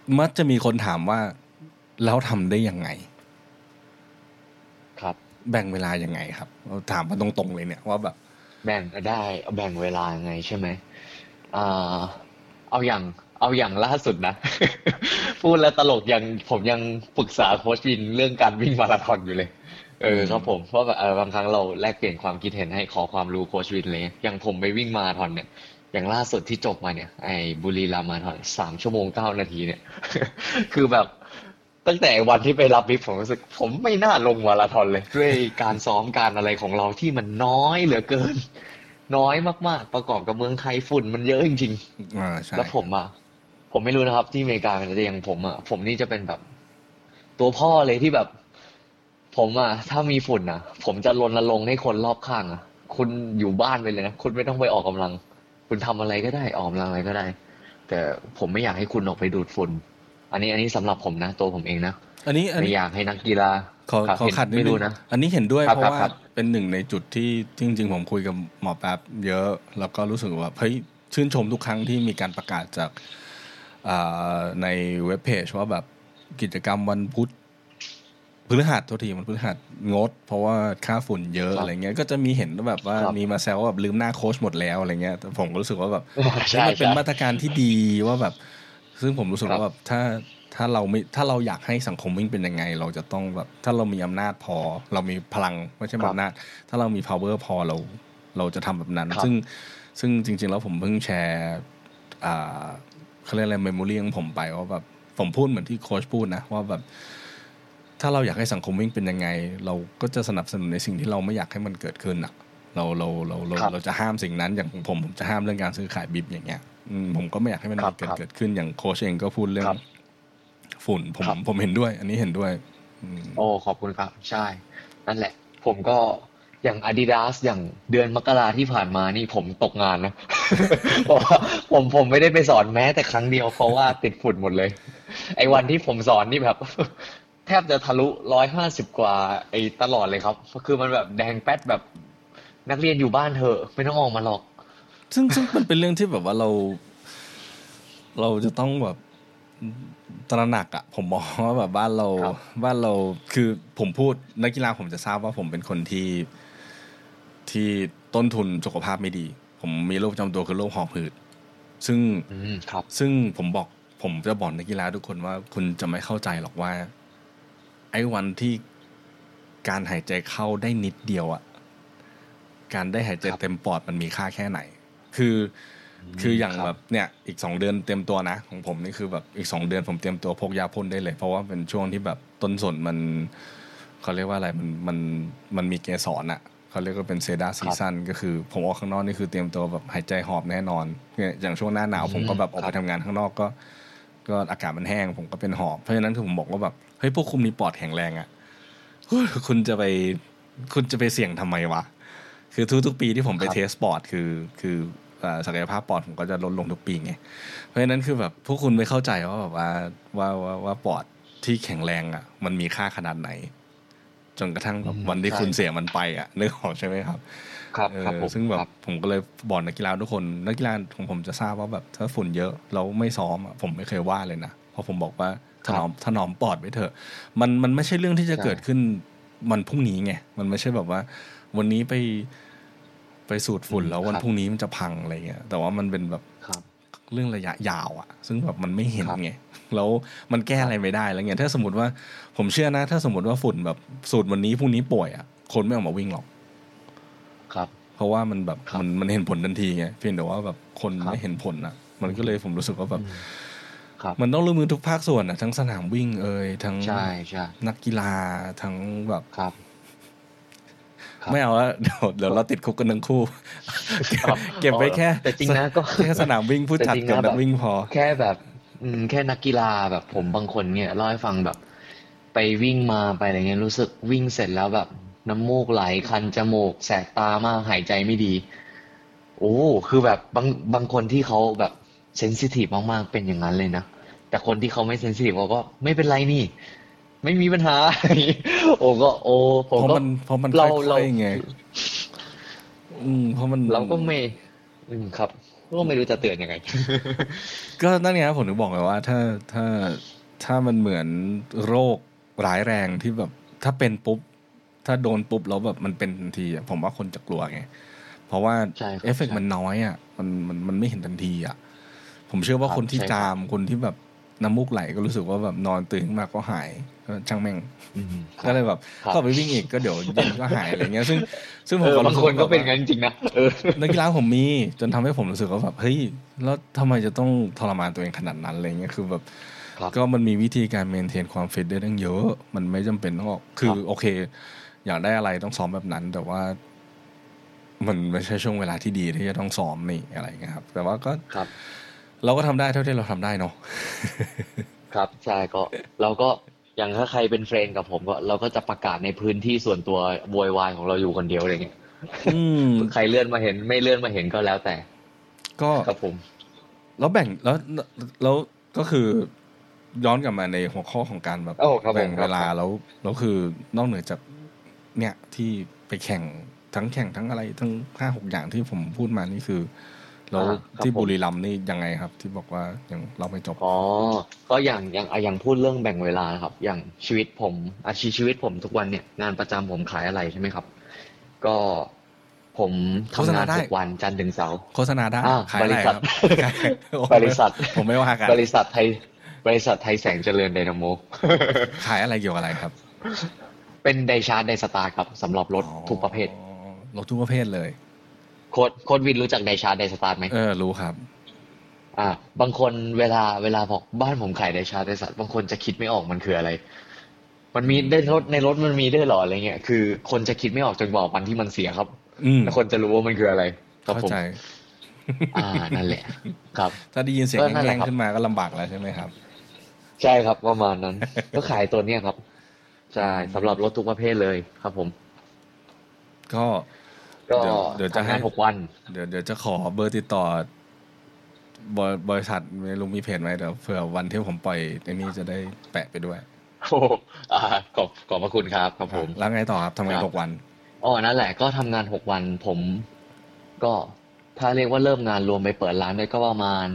มักจะมีคนถามว่าแล้วทำได้ยังไงครับแบ่งเวลายังไงครับเราถามมาตรงๆเลยเนี่ยว่าแบบแบ่งแบ่งเวลายังไงใช่ไหมอ่าเอาอย่างเอาอย่างล่าสุดนะ พูดแล้วตลกผมยังปรึกษาโค้ชวินเรื่องการวิ่งมาราธอนอยู่เลยครับผมเพราะแบบบางครั้งเราแลกเปลี่ยนความคิดเห็นให้ขอความรู้โค้ชวินเลยอย่างผมไปวิ่งมาราธอนเนี่ยอย่างล่าสุดที่จบมาเนี่ยไอ้บุรีรัมย์มาราธอน3 ชั่วโมง 9 นาทีเนี่ย คือแบบตั้งแต่วันที่ไปรับบิฟผมรู้สึกผมไม่น่าลงมาราธอนเลยด้วยการซ้อมการอะไรของเราที่มันน้อยเหลือเกินน้อยมากๆประกอบกับเมืองไทยฝุ่นมันเยอะจริงๆใช่แล้วผมไม่รู้นะครับที่อเมริกาเป็นแต่อย่างผมนี่จะเป็นแบบตัวพ่อเลยที่แบบผมถ้ามีฝุ่นผมจะรณรงค์ให้คนรอบข้างคุณอยู่บ้านไปเลยนะคุณไม่ต้องไปออกกำลังคุณทำอะไรก็ได้ออกกำลังอะไรก็ได้แต่ผมไม่อยากให้คุณออกไปดูดฝุ่นอันนี้สำหรับผมนะตัวผมเองนะอันนี้ไม่อยากให้นักกีฬาขอขัดนิดนึงไม่รู้นะอันนี้เห็นด้วยเพราะว่าครับเป็นหนึ่งในจุดที่จริงๆผมคุยกับหมอแป๊บเยอะแล้วก็รู้สึกว่าเฮ้ยชื่นชมทุกครั้งที่มีการประกาศจากในเว็บเพจว่าแบบกิจกรรมวันพุธพฤหัสมันพฤหัสงดเพราะว่าค่าฝุ่นเยอะอะไรเงี้ยก็จะมีเห็นแบบว่ามีมาแซวว่าแบบลืมหน้าโค้ชหมดแล้วอะไรเงี้ยแต่ผมก็รู้สึกว่าแบบมันเป็นมาตรการที่ดีว่าแบบซึ่งผมรู้สึกว่าแบบถ้าเราอยากให้สังคมวิ่งเป็นยังไงเราจะต้องแบบถ้าเรามีอำนาจพอเรามีพลังไม่ใช่อำนาจถ้าเรามี power พอเราจะทำแบบนั้นซึ่งจริงๆแล้วผมเพิ่งแชร์เขาเรียกอะไรเมมโมรี่ของผมไปว่าแบบผมพูดเหมือนที่โค้ชพูดนะว่าแบบถ้าเราอยากให้สังคมวิ่งเป็นยังไงเราก็จะสนับสนุนในสิ่งที่เราไม่อยากให้มันเกิดขึ้นเราจะห้ามสิ่งนั้นอย่างผมจะห้ามเรื่องการซื้อขายบิบอย่างเงี้ยผมก็ไม่อยากให้มันเกิดขึ้นอย่างโค้ชเองก็พูดเรื่องฝุ่นผมเห็นด้วยอันนี้เห็นด้วยโอ้ขอบคุณครับใช่นั่นแหละผมก็อย่าง Adidas อย่างเดือนมกราที่ผ่านมานี่ผมตกงานนะ เพราะว่าผมไม่ได้ไปสอนแม้แต่ครั้งเดียวเพราะว่าติดฝุ่นหมดเลยไอ้วันที่ผมสอนนี่แบบ แทบจะทะลุ150กว่าไอ้ตลอดเลยครับคือมันแบบแดงแป๊ดแบบนักเรียนอยู่บ้านเถอะไม่ต้องออกมาหรอกซึ่งมันเป็นเรื่องที่แบบว่าเราจะต้องแบบตระหนักผมมองว่าแบบบ้านเราคือผมพูดนักกีฬาผมจะทราบว่าผมเป็นคนที่ต้นทุนสุขภาพไม่ดีผมมีโรคประจำตัวคือโรคหอบหืดซึ่งผมจะบอกนักกีฬาทุกคนว่าคุณจะไม่เข้าใจหรอกว่าไอ้วันที่การหายใจเข้าได้นิดเดียวการได้หายใจเต็มปอดมันมีค่าแค่ไหนคืออย่างแบบเนี่ยอีก2เดือนเตรียมตัวนะของผมนี่คือแบบอีก2เดือนผมเตรียมตัวพกยาพ่นได้เลยเพราะว่าเป็นช่วงที่แบบต้นสนมันเขาเรียกว่าอะไรมันมีเกสรเขาเรียกว่าเป็นเซดาซีซั่นก็คือผมออกข้างนอกนี่คือเตรียมตัวแบบหายใจหอบแน่นอนอย่างช่วงหน้าหนาวผมก็แบบออกไปทำงานข้างนอกก็อากาศมันแห้งผมก็เป็นหอบเพราะฉะนั้นคือผมบอกว่าแบบเฮ้ยพวกคุณมีปอดแข็งแรงคุณจะไปเสี่ยงทำไมวะคือทุกปีที่ผมไปเทสปอดคือศักยภาพปอดผมก็จะลดลงทุกปีไงเพราะฉะนั้นคือแบบพวกคุณไม่เข้าใจว่าแบบว่าปอดที่แข็งแรงมันมีค่าขนาดไหนจนกระทั่งแบบวันที่คุณเสียมันไปนึกออกใช่ไหมครับครับซึ่งแบบผมก็เลยบอกนักกีฬาทุกคนนักกีฬาของผมจะทราบว่าแบบถ้าฝุ่นเยอะแล้วไม่ซ้อมผมไม่เคยว่าเลยนะเพราะผมบอกว่าถนอมปอดไว้เถอะมันไม่ใช่เรื่องที่จะเกิดขึ้นมันพรุ่งนี้ไงมันไม่ใช่แบบว่าวันนี้ไปสูดฝุ่นแล้ววันพรุ่งนี้มันจะพังอะไรเงี้ยแต่ว่ามันเป็นแบบเรื่องระยะยาวซึ่งแบบมันไม่เห็นไงแล้วมันแก้อะไรไม่ได้แล้วเงี้ยถ้าสมมติว่าผมเชื่อนะถ้าสมมติว่าฝุ่นแบบสูดวันนี้พรุ่งนี้ป่วยคนไม่ออกมาวิ่งหรอกครับเพราะว่ามันแบบมันเห็นผลทันทีไงเพียงแต่ว่าแบบคนไม่เห็นผลมันก็เลยผมรู้สึกว่าแบบมันต้องร่วมมือทุกภาคส่วนทั้งสนามวิ่งทั้งนักกีฬาทั้งแบบไม่เอาแล้วเดี๋ยวเราติดคุกกันทั้งคู่เก็บไว้แค่แต่จริงนะก็แค่สนามวิ่งผู้จัดกับนักวิ่งพอแค่แบบแค่นักกีฬาแบบผมบางคนเนี่ยเล่าให้ฟังแบบไปวิ่งมาไปอะไรเงี้ยรู้สึกวิ่งเสร็จแล้วแบบน้ำมูกไหลคันจมูกแสบตามากหายใจไม่ดีโอ้คือแบบบางคนที่เขาแบบเซนซิทีฟมากๆเป็นอย่างนั้นเลยนะแต่คนที่เขาไม่เซนซิทีฟเขาก็ไม่เป็นไรนี่ไม่มีปัญหาโอ้ก็โอ้ผมก็เพราะมันค่อยๆไงเพราะมันเราก็ไม่ครับก็ไม่รู้จะเตือนยังไงก็นั่นไงผมถึงบอกเลยว่าถ้ามันเหมือนโรคร้ายแรงที่แบบถ้าเป็นปุ๊บถ้าโดนปุ๊บแล้วแบบมันเป็นทันทีอ่ะผมว่าคนจะกลัวไงเพราะว่าเอฟเฟกต์มันน้อยอ่ะมันไม่เห็นทันทีอ่ะผมเชื่อว่าคนที่จามคนที่แบบน้ำมูกไหลก็รู้สึกว่าแบบนอนตื่นขึ้นมาก็หายช่างแม่งก็เลยแบบก็ไปวิ่งอีกก็เดี๋ยวเย็นก็หายอะไรเงี้ยซึ่งผมบางคนก็เป็นงั้นจริงนะนักกีฬาผมมีจนทำให้ผมรู้สึกว่าแบบเฮ้ยแล้วทำไมจะต้องทรมานตัวเองขนาดนั้นอะไรเงี้ยคือแบบก็มันมีวิธีการเมนเทนความฟิตได้ตั้งเยอะมันไม่จำเป็นต้องคือโอเคอยากได้อะไรต้องซ้อมแบบนั้นแต่ว่ามันไม่ใช่ช่วงเวลาที่ดีที่จะต้องซ้อมนี่อะไรเงี้ยครับแต่ว่าก็เราก็ทำได้เท่าที่เราทำได้เนาะครับใช่ก็เราก็อย่างถ้าใครเป็นเฟรนด์กับผมก็เราก็จะประกาศในพื้นที่ส่วนตัวโวยวายของเราอยู่คนเดียวอะไรเงี้ยใครเลื่อนมาเห็นไม่เลื่อนมาเห็นก็แล้วแต่ก็ครับผมแล้วแบ่งแล้วก็คือย้อนกลับมาในหัวข้อของการแบบแบ่งเวลาแล้วคือนอกเหนือจากเนี่ยที่ไปแข่งทั้งอะไรทั้ง 5-6 อย่างที่ผมพูดมานี่คือแล้วที่บุรีรัมย์นี่ยังไงครับที่บอกว่ายังเราไม่จบก็อย่างพูดเรื่องแบ่งเวลาครับอย่างชีวิตผมชีวิตผมทุกวันเนี่ยงานประจำผมขายอะไรใช่ไหมครับก็ผมทำงานทุกวันจันทร์ถึงเสาร์โฆษณาได้ขายบอะไรครับบริษัทผมไม่ว่ากันบริษัทไทยแสงเจริญไดนาโมขายอะไรเกี่ยวกับอะไรครับเป็นไดชาร์จไดสตาร์ครับสำหรับรถทุกประเภทรถทุกประเภทเลยโค้ดวินรู้จักไดชาร์จไดสตาร์ไหมรู้ครับบางคนเวลาบอกบ้านผมขายไดชาร์จไดสตาร์บางคนจะคิดไม่ออกมันคืออะไรมันมีได้ในรถมันมีด้วยหรออะไรเงี้ยคือคนจะคิดไม่ออกจนกว่าวันที่มันเสียครับแล้วคนจะรู้ว่ามันคืออะไรครับผมนั่นแหละครับถ้าได้ยินเสียงแง่งๆขึ้นมาก็ลำบากแล้วใช่ไหมครับใช่ครับประมาณนั้นก็ขายตัวเนี้ยครับใช่สำหรับรถทุกประเภทเลยครับผมก็เดี๋ยวจะให้ 6 วันเดี๋ยวจะขอเบอร์ติดต่อบริษัทไม่รู้มีเพจไหมเดี๋ยวเผื่อวันที่ผมปล่อยไอ้นี่จะได้แปะไปด้วยโอ้ขอบพระคุณครับครับผมแล้วไงต่อครับทำงาน6 วันนั่นแหละก็ทำงาน6 วันผมก็ถ้าเรียกว่าเริ่มงานรวมไปเปิดร้านได้ก็ประมาณ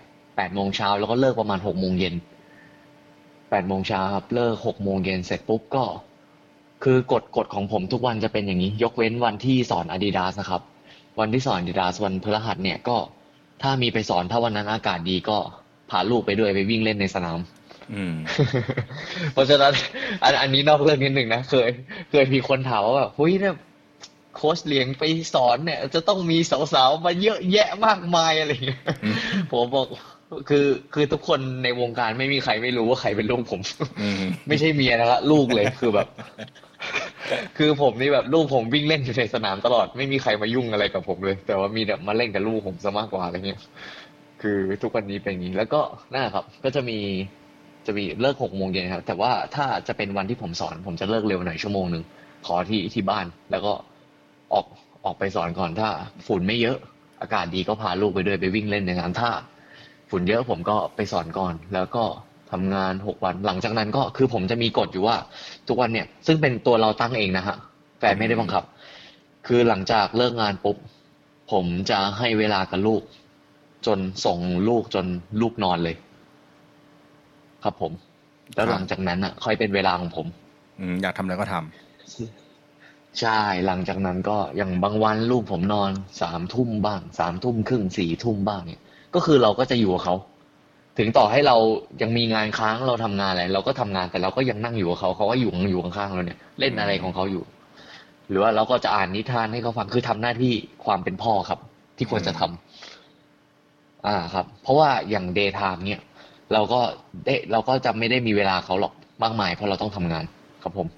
8โมงเช้าแล้วก็เลิกประมาณ6 โมงเย็น8 โมงเช้าครับเลิก6 โมงเย็นเสร็จปุ๊บก็คือกฎของผมทุกวันจะเป็นอย่างนี้ยกเว้นวันที่สอน Adidas นะครับวันที่สอน Adidas วันพฤหัสเนี่ยก็ถ้ามีไปสอนถ้าวันนั้นอากาศดีก็พาลูกไปด้วยไปวิ่งเล่นในสนามเพราะฉะนั้นอันนี้นอกเรื่องนิดหนึ่งนะเคยมีคนถามว่าแบบเฮ้ยเนี่ยโค้ชเลี้ยงไปสอนเนี่ยจะต้องมีสาวๆมาเยอะแยะมากมายอะไรอย่างเงี้ยผมบอกคือทุกคนในวงการไม่มีใครไม่รู้ว่าใครเป็นลูกผมไม่ใช่เมียนะครับลูกเลยคือแบบคือผมนี่แบบลูกผมวิ่งเล่นอยู่ในสนามตลอดไม่มีใครมายุ่งอะไรกับผมเลยแต่ว่ามีแบบมาเล่นกับลูกผมซะมากกว่าอะไรเงี้ยคือทุกวันนี้เป็นอย่างนี้แล้วก็น่าครับก็จะมีเลิก6 โมงเย็นครับแต่ว่าถ้าจะเป็นวันที่ผมสอนผมจะเลิกเร็วหน่อย1 ชั่วโมงขอที่บ้านแล้วก็ออกไปสอนก่อนถ้าฝุ่นไม่เยอะอากาศดีก็พาลูกไปด้วยไปวิ่งเล่นในงานถ้าฝุ่นเยอะผมก็ไปสอนก่อนแล้วก็ทำงาน6 วันหลังจากนั้นก็คือผมจะมีกฎอยู่ว่าทุกวันเนี่ยซึ่งเป็นตัวเราตั้งเองนะฮะแฟนไม่ได้บังคับคือหลังจากเลิกงานปุ๊บผมจะให้เวลากับลูกจนส่งลูกจนลูกนอนเลยครับผมแล้วหลังจากนั้นอ่ะค่อยเป็นเวลาของผมอยากทำอะไรก็ทำใช่หลังจากนั้นก็อย่างบางวันลูกผมนอน3 ทุ่มบ้าง3 ทุ่มครึ่ง4 ทุ่มบ้างเนี่ยก็คือเราก็จะอยู่กับเขาถึงต่อให้เรายังมีงานค้างเราทำงานอะไรเราก็ทำงานแต่เราก็ยังนั่งอยู่กับเขาเขาก็อยู่ข้างๆเราเนี่ยเล่นอะไรของเขาอยู่หรือว่าเราก็จะอ่านนิทานให้เขาฟังคือทำหน้าที่ความเป็นพ่อครับที่ควรจะทำครับเพราะว่าอย่างเดย์ไทม์เนี่ยเราก็จะไม่ได้มีเวลาเขาหรอกมากมายเพราะเราต้องทำงานครับผม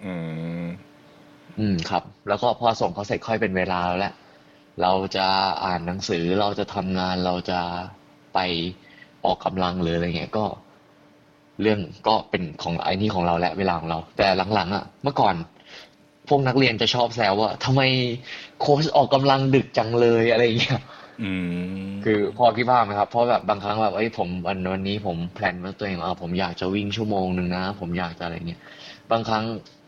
ครับแล้วก็พอส่งเขาเสร็จค่อยเป็นเวลาแล้วแหละเราจะอ่านหนังสือเราจะทำงานเราจะไปออกกำลังหรืออะไรเงี้ยก็เรื่องก็เป็นของไอ้นี่ของเราและเวลาของเราแต่หลังๆอ่ะเมื่อก่อนพวกนักเรียนจะชอบแซวว่าทำไมโค้ชออกกำลังดึกจังเลยอะไรเงี้ยคือพอคิดภาพไหมครับเพราะแบบบางครั้งแบบผมวันนี้ผมแพลนว่าตัวเองผมอยากจะวิ่ง1 ชั่วโมงนะผมอยากจะอะไรเงี้ยบางครั้ง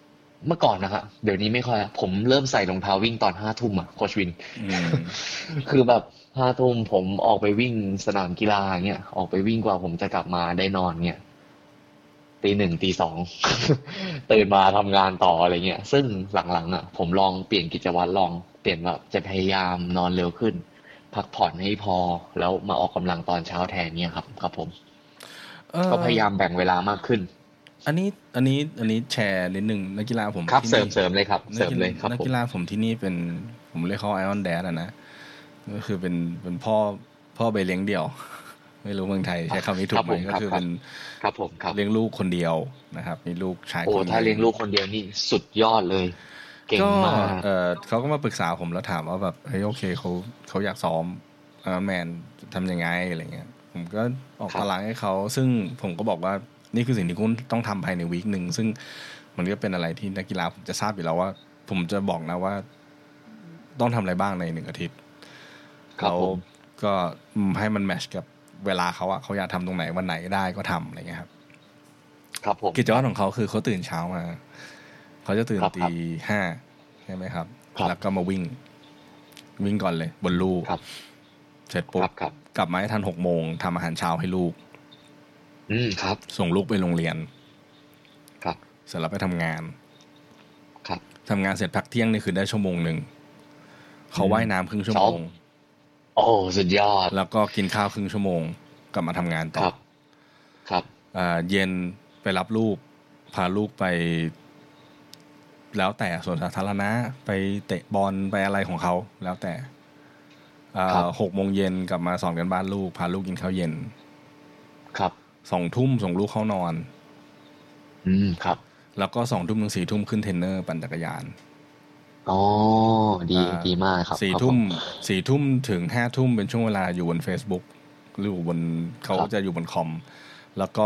เมื่อก่อนนะครับเดี๋ยวนี้ไม่ค่อยผมเริ่มใส่รองเท้าวิ่งตอน5 ทุ่มโค้ชวินอืมคือแบบ5 ทุ่มผมออกไปวิ่งสนามกีฬาเงี้ยออกไปวิ่งกว่าผมจะกลับมาได้นอนเงี้ยตี 1ตี 2 ตื่นมาทำงานต่ออะไรเงี้ยซึ่งหลังๆผมลองเปลี่ยนกิจวัตรลองเปลี่ยนแบบจะพยายามนอนเร็วขึ้นพักผ่อนให้พอแล้วมาออกกำลังตอนเช้าแทนเนี่ยครับผมเอก็พอยายามแบ่งเวลามากขึ้นอันนี้แชร์นิดนึงนักกีฬาผมครับที่นี่เสริมเลยครับเสริมเลยครับผมนักกีฬาผมที่นี่เป็นผมเรียกเขาไอออนแดดนะก็คือเป็นพ่อใบเลี้ยงเดี่ยวไม่รู้เมืองไทยใช้คำนี้คถูกไหมรับผมครับครับก็คือเป็นครับผมครับเลี้ยงลูกคนเดียวนะครับมีลูกชายโอ้คนหนึ่งถ้าเลี้ยงลูกคนเดียวนี่สุดยอดเลยเก่งก็มากเขาก็มาปรึกษาผมแล้วถามว่าแบบเฮ้ยโอเคเขาอยากซ้อมแมนทำยังไงอะไรเงี้ยผมก็ออกครับตารางให้เขาซึ่งผมก็บอกว่านี่คือสิ่งที่คุณต้องทำภายในวีคหนึ่งซึ่งมันก็เป็นอะไรที่นักกีฬาผมจะทราบอยู่แล้วว่าผมจะบอกนะว่าต้องทำอะไรบ้างใน1 อาทิตย์แล้วครับผมก็ให้มันแมทช์กับเวลาเขาอะเขาอยากทำตรงไหนวันไหนได้ก็ทำอะไรเงี้ยครับครับผมกิจวัตรของเขาคือเขาตื่นเช้ามาเขาจะตื่นตีครับครับห้าใช่ไหมครับครับแล้วก็มาวิ่งก่อนเลยบนลู่ครับเสร็จปุ๊บครับครับกลับมาให้ทัน6 โมงทำอาหารเช้าให้ลูกครับส่งลูกไปโรงเรียนครับเสร็จแล้วไปทำงานครับทำงานเสร็จพักเที่ยงนี่คือได้1 ชั่วโมงเขาว่ายน้ำครึ่งชั่วซ้อมโมงโอ้สุดยอดแล้วก็กินข้าวครึ่งชั่วโมงกลับมาทำงานต่อครับครับเย็นไปรับลูกพาลูกไปแล้วแต่สวนสาธารณะไปเตะบอลไปอะไรของเขาแล้วแต่ครับ 6 โมงเย็นกลับมาสอนกันบ้านลูกพาลูกกินข้าวเย็นครับ 2 ทุ่มส่งลูกเข้านอนครับแล้วก็2 ทุ่มถึง4 ทุ่มขึ้นเทรนเนอร์ปั่นจักรยานอ๋อดีมากครับสี่ทุ่มครับผม 4 ทุ่มถึง5 ทุ่มเป็นช่วงเวลาอยู่บน Facebook หรืออยู่บนเขาครับจะอยู่บนคอมแล้วก็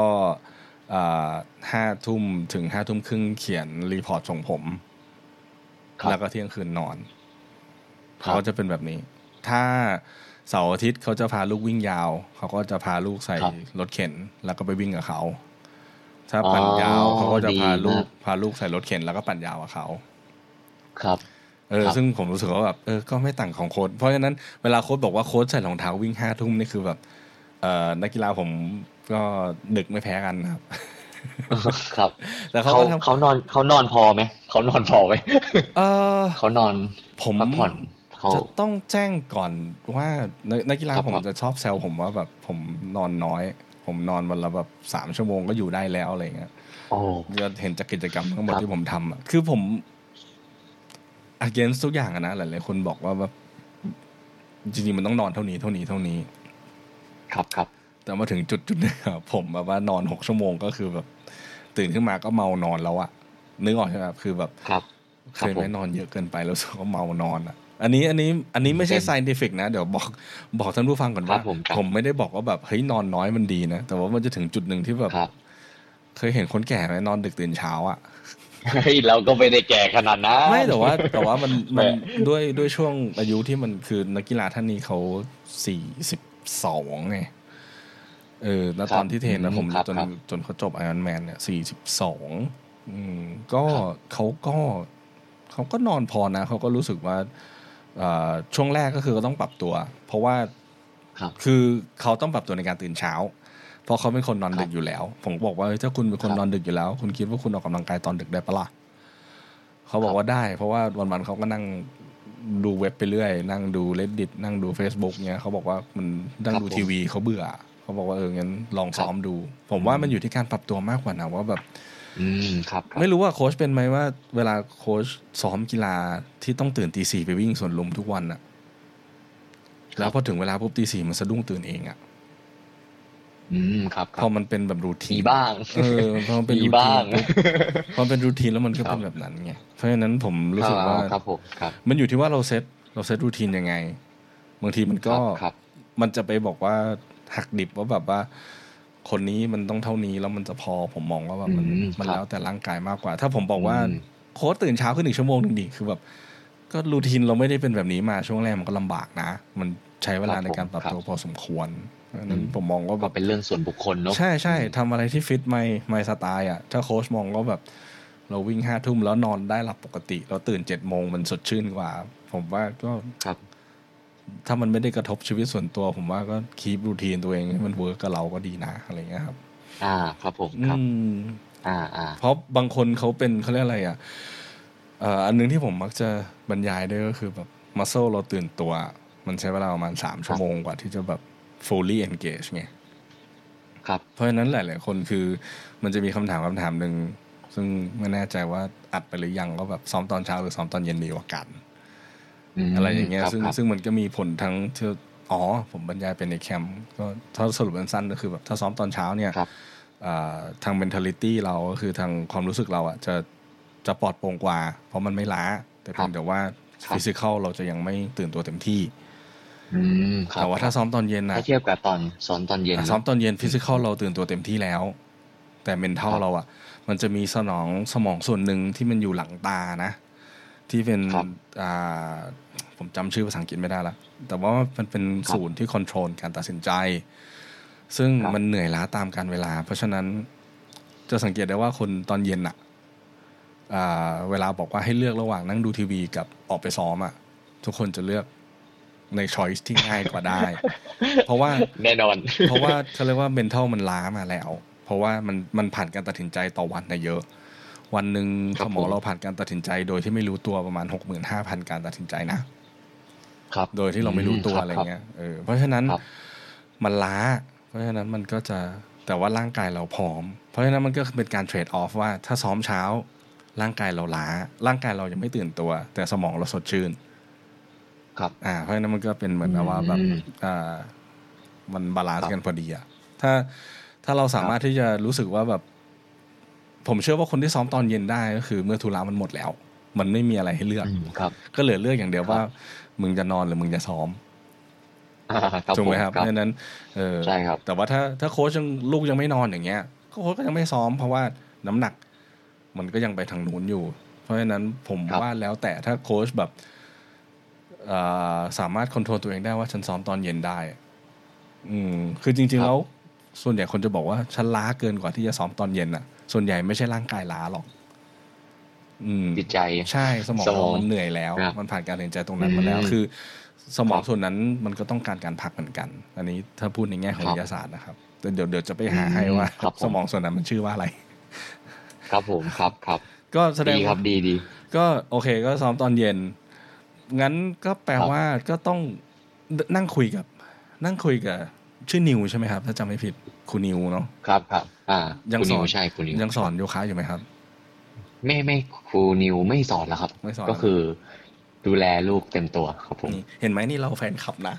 5 ทุ่มถึง5 ทุ่มครึ่งเขียนรีพอร์ตส่งผมครับแล้วก็เที่ยงคืนนอนครับเขาจะเป็นแบบนี้ถ้าเสาร์อาทิตย์เขาจะพาลูกวิ่งยาวเขาก็จะพาลูกใส่ครับรถเข็นแล้วก็ไปวิ่งกับเขาถ้าอ๋อปั่นยาวเขาก็จะดีมากพาลูกใส่รถเข็นแล้วก็ปั่นยาวกับเขาครับครับซึ่งผมรู้สึกว่าแบบก็ไม่ต่างของโค้ชเพราะฉะนั้นเวลาโค้ชบอกว่าโค้ชใส่รองเท้าวิ่ง5 ทุ่มนี่คือแบบนักกีฬาผมก็ดึกไม่แพ้กันครับครับแต่เขาเขาก็ทเขานอนพอไหมเขานอนพอไหมำเขานอนผมพักผ่อนเขาจะต้องแจ้งก่อนว่านักกีฬาครับผมจะชอบแซวผมว่าแบบผมนอนน้อยผมนอนวันละแบบ3 ชั่วโมงก็อยู่ได้แล้วอะไรเงี้ยโอ้ก็เห็นจากกิจกรรมทั้งหมดครับที่ผมทำอ่ะคือผม against ทุกอย่างอะนะหลายๆคนบอกว่าแบบจริงๆมันต้องนอนเท่านี้ครับครับแต่มาถึงจุดนึงอะผมแบบว่านอน6 ชั่วโมงก็คือแบบตื่นขึ้นมาก็เมานอนแล้วอะนึกออกใช่ไหมครับคือแบบครับเคครับผมยไม่นอนเยอะเกินไปแล้วรู้สึกว่าเมานอนอะอันนี้ไม่ใช่เป็น scientific นะเดี๋ยวบอกท่านผู้ฟังก่อนว่าครับผมครับผมไม่ได้บอกว่าแบบเฮ้ยนอนน้อยมันดีนะแต่ว่ามันจะถึงจุดหนึ่งที่แบบครับเคยเห็นคนแก่ไหมนอนดึกตื่นเช้าอะเฮ้ยเราก็ไม่ได้แก่ขนาดนั้ไม่นแต่ว่ามันแหมมันด้วยช่วงอายุที่มันคือนักกีฬาท่านนี้เขา42ไงแล้วครับตอนที่เทรนนะผมครับจนครับจนเขาจบไอรอนแมนเนี่ย42ก็ครับเขาก็นอนพอนะเขาก็รู้สึกว่าช่วงแรกก็คือก็ต้องปรับตัวเพราะว่าครับคือเขาต้องปรับตัวในการตื่นเช้าเพราะเขาเป็นคนนอนครับดึกอยู่แล้วผมบอกว่าเฮ้ยถ้าคุณเป็นคนนอนดึกอยู่แล้วคุณคิดว่าคุณออกกำลังกายตอนดึกได้ปะล่ะเขาบอกว่าได้เพราะว่าวันๆเขาก็นั่งดูเว็บไปเรื่อยนั่งดู Reddit นั่งดู Facebook เงี้ยเขาบอกว่ามันนั่งดูทีวีเขาเบื่อเขาบอกว่างั้นลองซ้อมดูผมว่ามันอยู่ที่การปรับตัวมากกว่านะว่าแบบครับไม่รู้ว่าโค้ชเป็นไหมว่าเวลาโค้ชซ้อมกีฬาที่ต้องตื่นตี 4ไปวิ่งสวนลุมทุกวันอะแล้วพอถึงเวลาปุ๊บตี 4มันสะดุ้งตื่นเองอะครับพอมันเป็นแบบรูทีนมีบ้างพอมันเป็นรูทีบ้างนพอมันเป็นรูทีนแล้วมันก็เป็นแบบนั้นไงเพราะฉะนั้นผมรู้สึกว่าครับผมครับมันอยู่ที่ว่าเราเซตรูทีนยังไงบางทีมันก็ครับมันจะไปบอกว่าหักดิบว่าแบบว่าคนนี้มันต้องเท่านี้แล้วมันจะพอผมมองว่าแบบมันแล้วแต่ร่างกายมากกว่าถ้าผมบอกว่าโค้ชตื่นเช้าขึ้น1 ชั่วโมงนึงดิคือแบบก็รูทีนเราไม่ได้เป็นแบบนี้มาช่วงแรกมันก็ลำบากนะมันใช้เวลาในการปรับตัวพอสมควรนั้นผมมองว่าแบบเป็นเรื่องส่วนบุคคลเนาะใช่ทำอะไรที่ฟิตไม่สไตล์อ่ะถ้าโค้ชมองว่าแบบเราวิ่ง5 ทุ่มแล้วนอนได้หลับปกติเราตื่น7 โมงมันสดชื่นกว่าผมว่าก็ครับถ้ามันไม่ได้กระทบชีวิตส่วนตัวผมว่าก็คีปรูทีนตัวเองให้มันเวิร์กกับเราก็ดีนะอะไรเงี้ยครับครับผมครับเพราะบางคนเขาเป็นเขาเรียกอะไรอันนึงที่ผมมักจะบรรยายด้วยก็คือแบบมัสเซิลเราตื่นตัวมันใช้เวลาประมาณ3 ชั่วโมงกว่าที่จะแบบ fully engage ไงครับเพราะฉะนั้นหลายๆคนคือมันจะมีคำถามนึงซึ่งไม่แน่ใจว่าอัดไปหรือยังก็แบบซ้อมตอนเช้าหรือซ้อมตอนเย็นดีกว่ากันอะไรอย่างเงี้ยซึ่งมันก็มีผลทั้งที่ผมบรรยายเป็นในแคมป์ก็ถ้าสรุปสั้นๆก็คือแบบถ้าซ้อมตอนเช้าเนี่ยทาง mentality เราก็คือทางความรู้สึกเราจะปลอดโปร่งกว่าเพราะมันไม่ล้าแต่เพียงแต่ว่า physical เราจะยังไม่ตื่นตัวเต็มที่แต่ว่าถ้าซ้อมตอนเย็นถ้าเทียบกับตอนซ้อมตอนเย็นซ้อมตอนเย็น physical เราตื่นตัวเต็มที่แล้วแต่ mental เรามันจะมีสมองส่วนหนึ่งที่มันอยู่หลังตานะที่เป็นผมจำชื่อภาษาอังกฤษไม่ได้ละแต่ว่ามันเป็นศูนย์ที่คอนโทรลการตัดสินใจซึ่งมันเหนื่อยล้าตามกาลเวลาเพราะฉะนั้นจะสังเกตได้ว่าคนตอนเย็นเวลาบอกว่าให้เลือกระหว่างนั่งดูทีวีกับออกไปซ้อมทุกคนจะเลือกใน choice ที่ง่ายกว่าได้เพราะว่าแน่นอนเพราะว่าเขาเรียกว่า mental มันล้ามาแล้วเพราะว่ามันผ่านการตัดสินใจต่อวันเยอะวันนึงสมองเราผ่านการตัดสินใจโดยที่ไม่รู้ตัวประมาณ 65,000 การตัดสินใจนะครับโดยที่เราไม่รู้ตัวอะไรเงี้ยเพราะฉะนั้นมันล้าเพราะฉะนั้นมันก็จะแต่ว่าร่างกายเราพร้อมเพราะฉะนั้นมันก็เป็นการเทรดออฟว่าถ้าซ้อมเช้าร่างกายเราล้าร่างกายเรายังไม่ตื่นตัวแต่สมองเราสดชื่นครับเพราะฉะนั้นมันก็เป็นเหมือนว่าแบบมันบาลานซ์กันพอดีถ้าเราสามารถที่จะรู้สึกว่าแบบผมเชื่อว่าคนที่ซ้อมตอนเย็นได้ก็คือเมื่อธุระมันหมดแล้วมันไม่มีอะไรให้เลือกก็เหลือเลือกอย่างเดียวว่ามึงจะนอนหรือมึงจะซ้อมถูกไหมครับเพราะฉะนั้นใช่ครับแต่ว่าถ้าโค้ชลูกยังไม่นอนอย่างเงี้ยโค้ชก็ยังไม่ซ้อมเพราะว่าน้ำหนักมันก็ยังไปทางนู้นอยู่เพราะฉะนั้นผมว่าแล้วแต่ถ้าโค้ชแบบสามารถคอนโทรลตัวเองได้ว่าฉันซ้อมตอนเย็นได้คือจริงๆแล้วส่วนใหญ่คนจะบอกว่าฉันล้าเกินกว่าที่จะซ้อมตอนเย็นส่วนใหญ่ไม่ใช่ร่างกายล้าหรอกจิตใจใช่สมองมันเหนื่อยแล้วมันผ่านการตัดสินใจตรงนั้นมาแล้วคือสมองส่วนนั้นมันก็ต้องการพักเหมือนกันอันนี้ถ้าพูดในแง่ของวิทยาศาสตร์นะครับแต่เดี๋ยวจะไปหาให้ว่าสมองส่วนนั้นมันชื่อว่าอะไรครับผมครับก็แสดงครับดีก็โอเคก็ซ้อมตอนเย็นงั้นก็แปลว่าก็ต้องนั่งคุยกับชื่อนิวใช่ไหมครับถ้าจำไม่ผิดครูนิวเนาะครับยังสอนใช่ครูนิวยังสอนโยคะอยู่ไหมครับไม่ครูนิวไม่สอนแล้วครับก็คือดูแลลูกเต็มตัวครับผมเห็นไหมนี่เราแฟนคลับนะ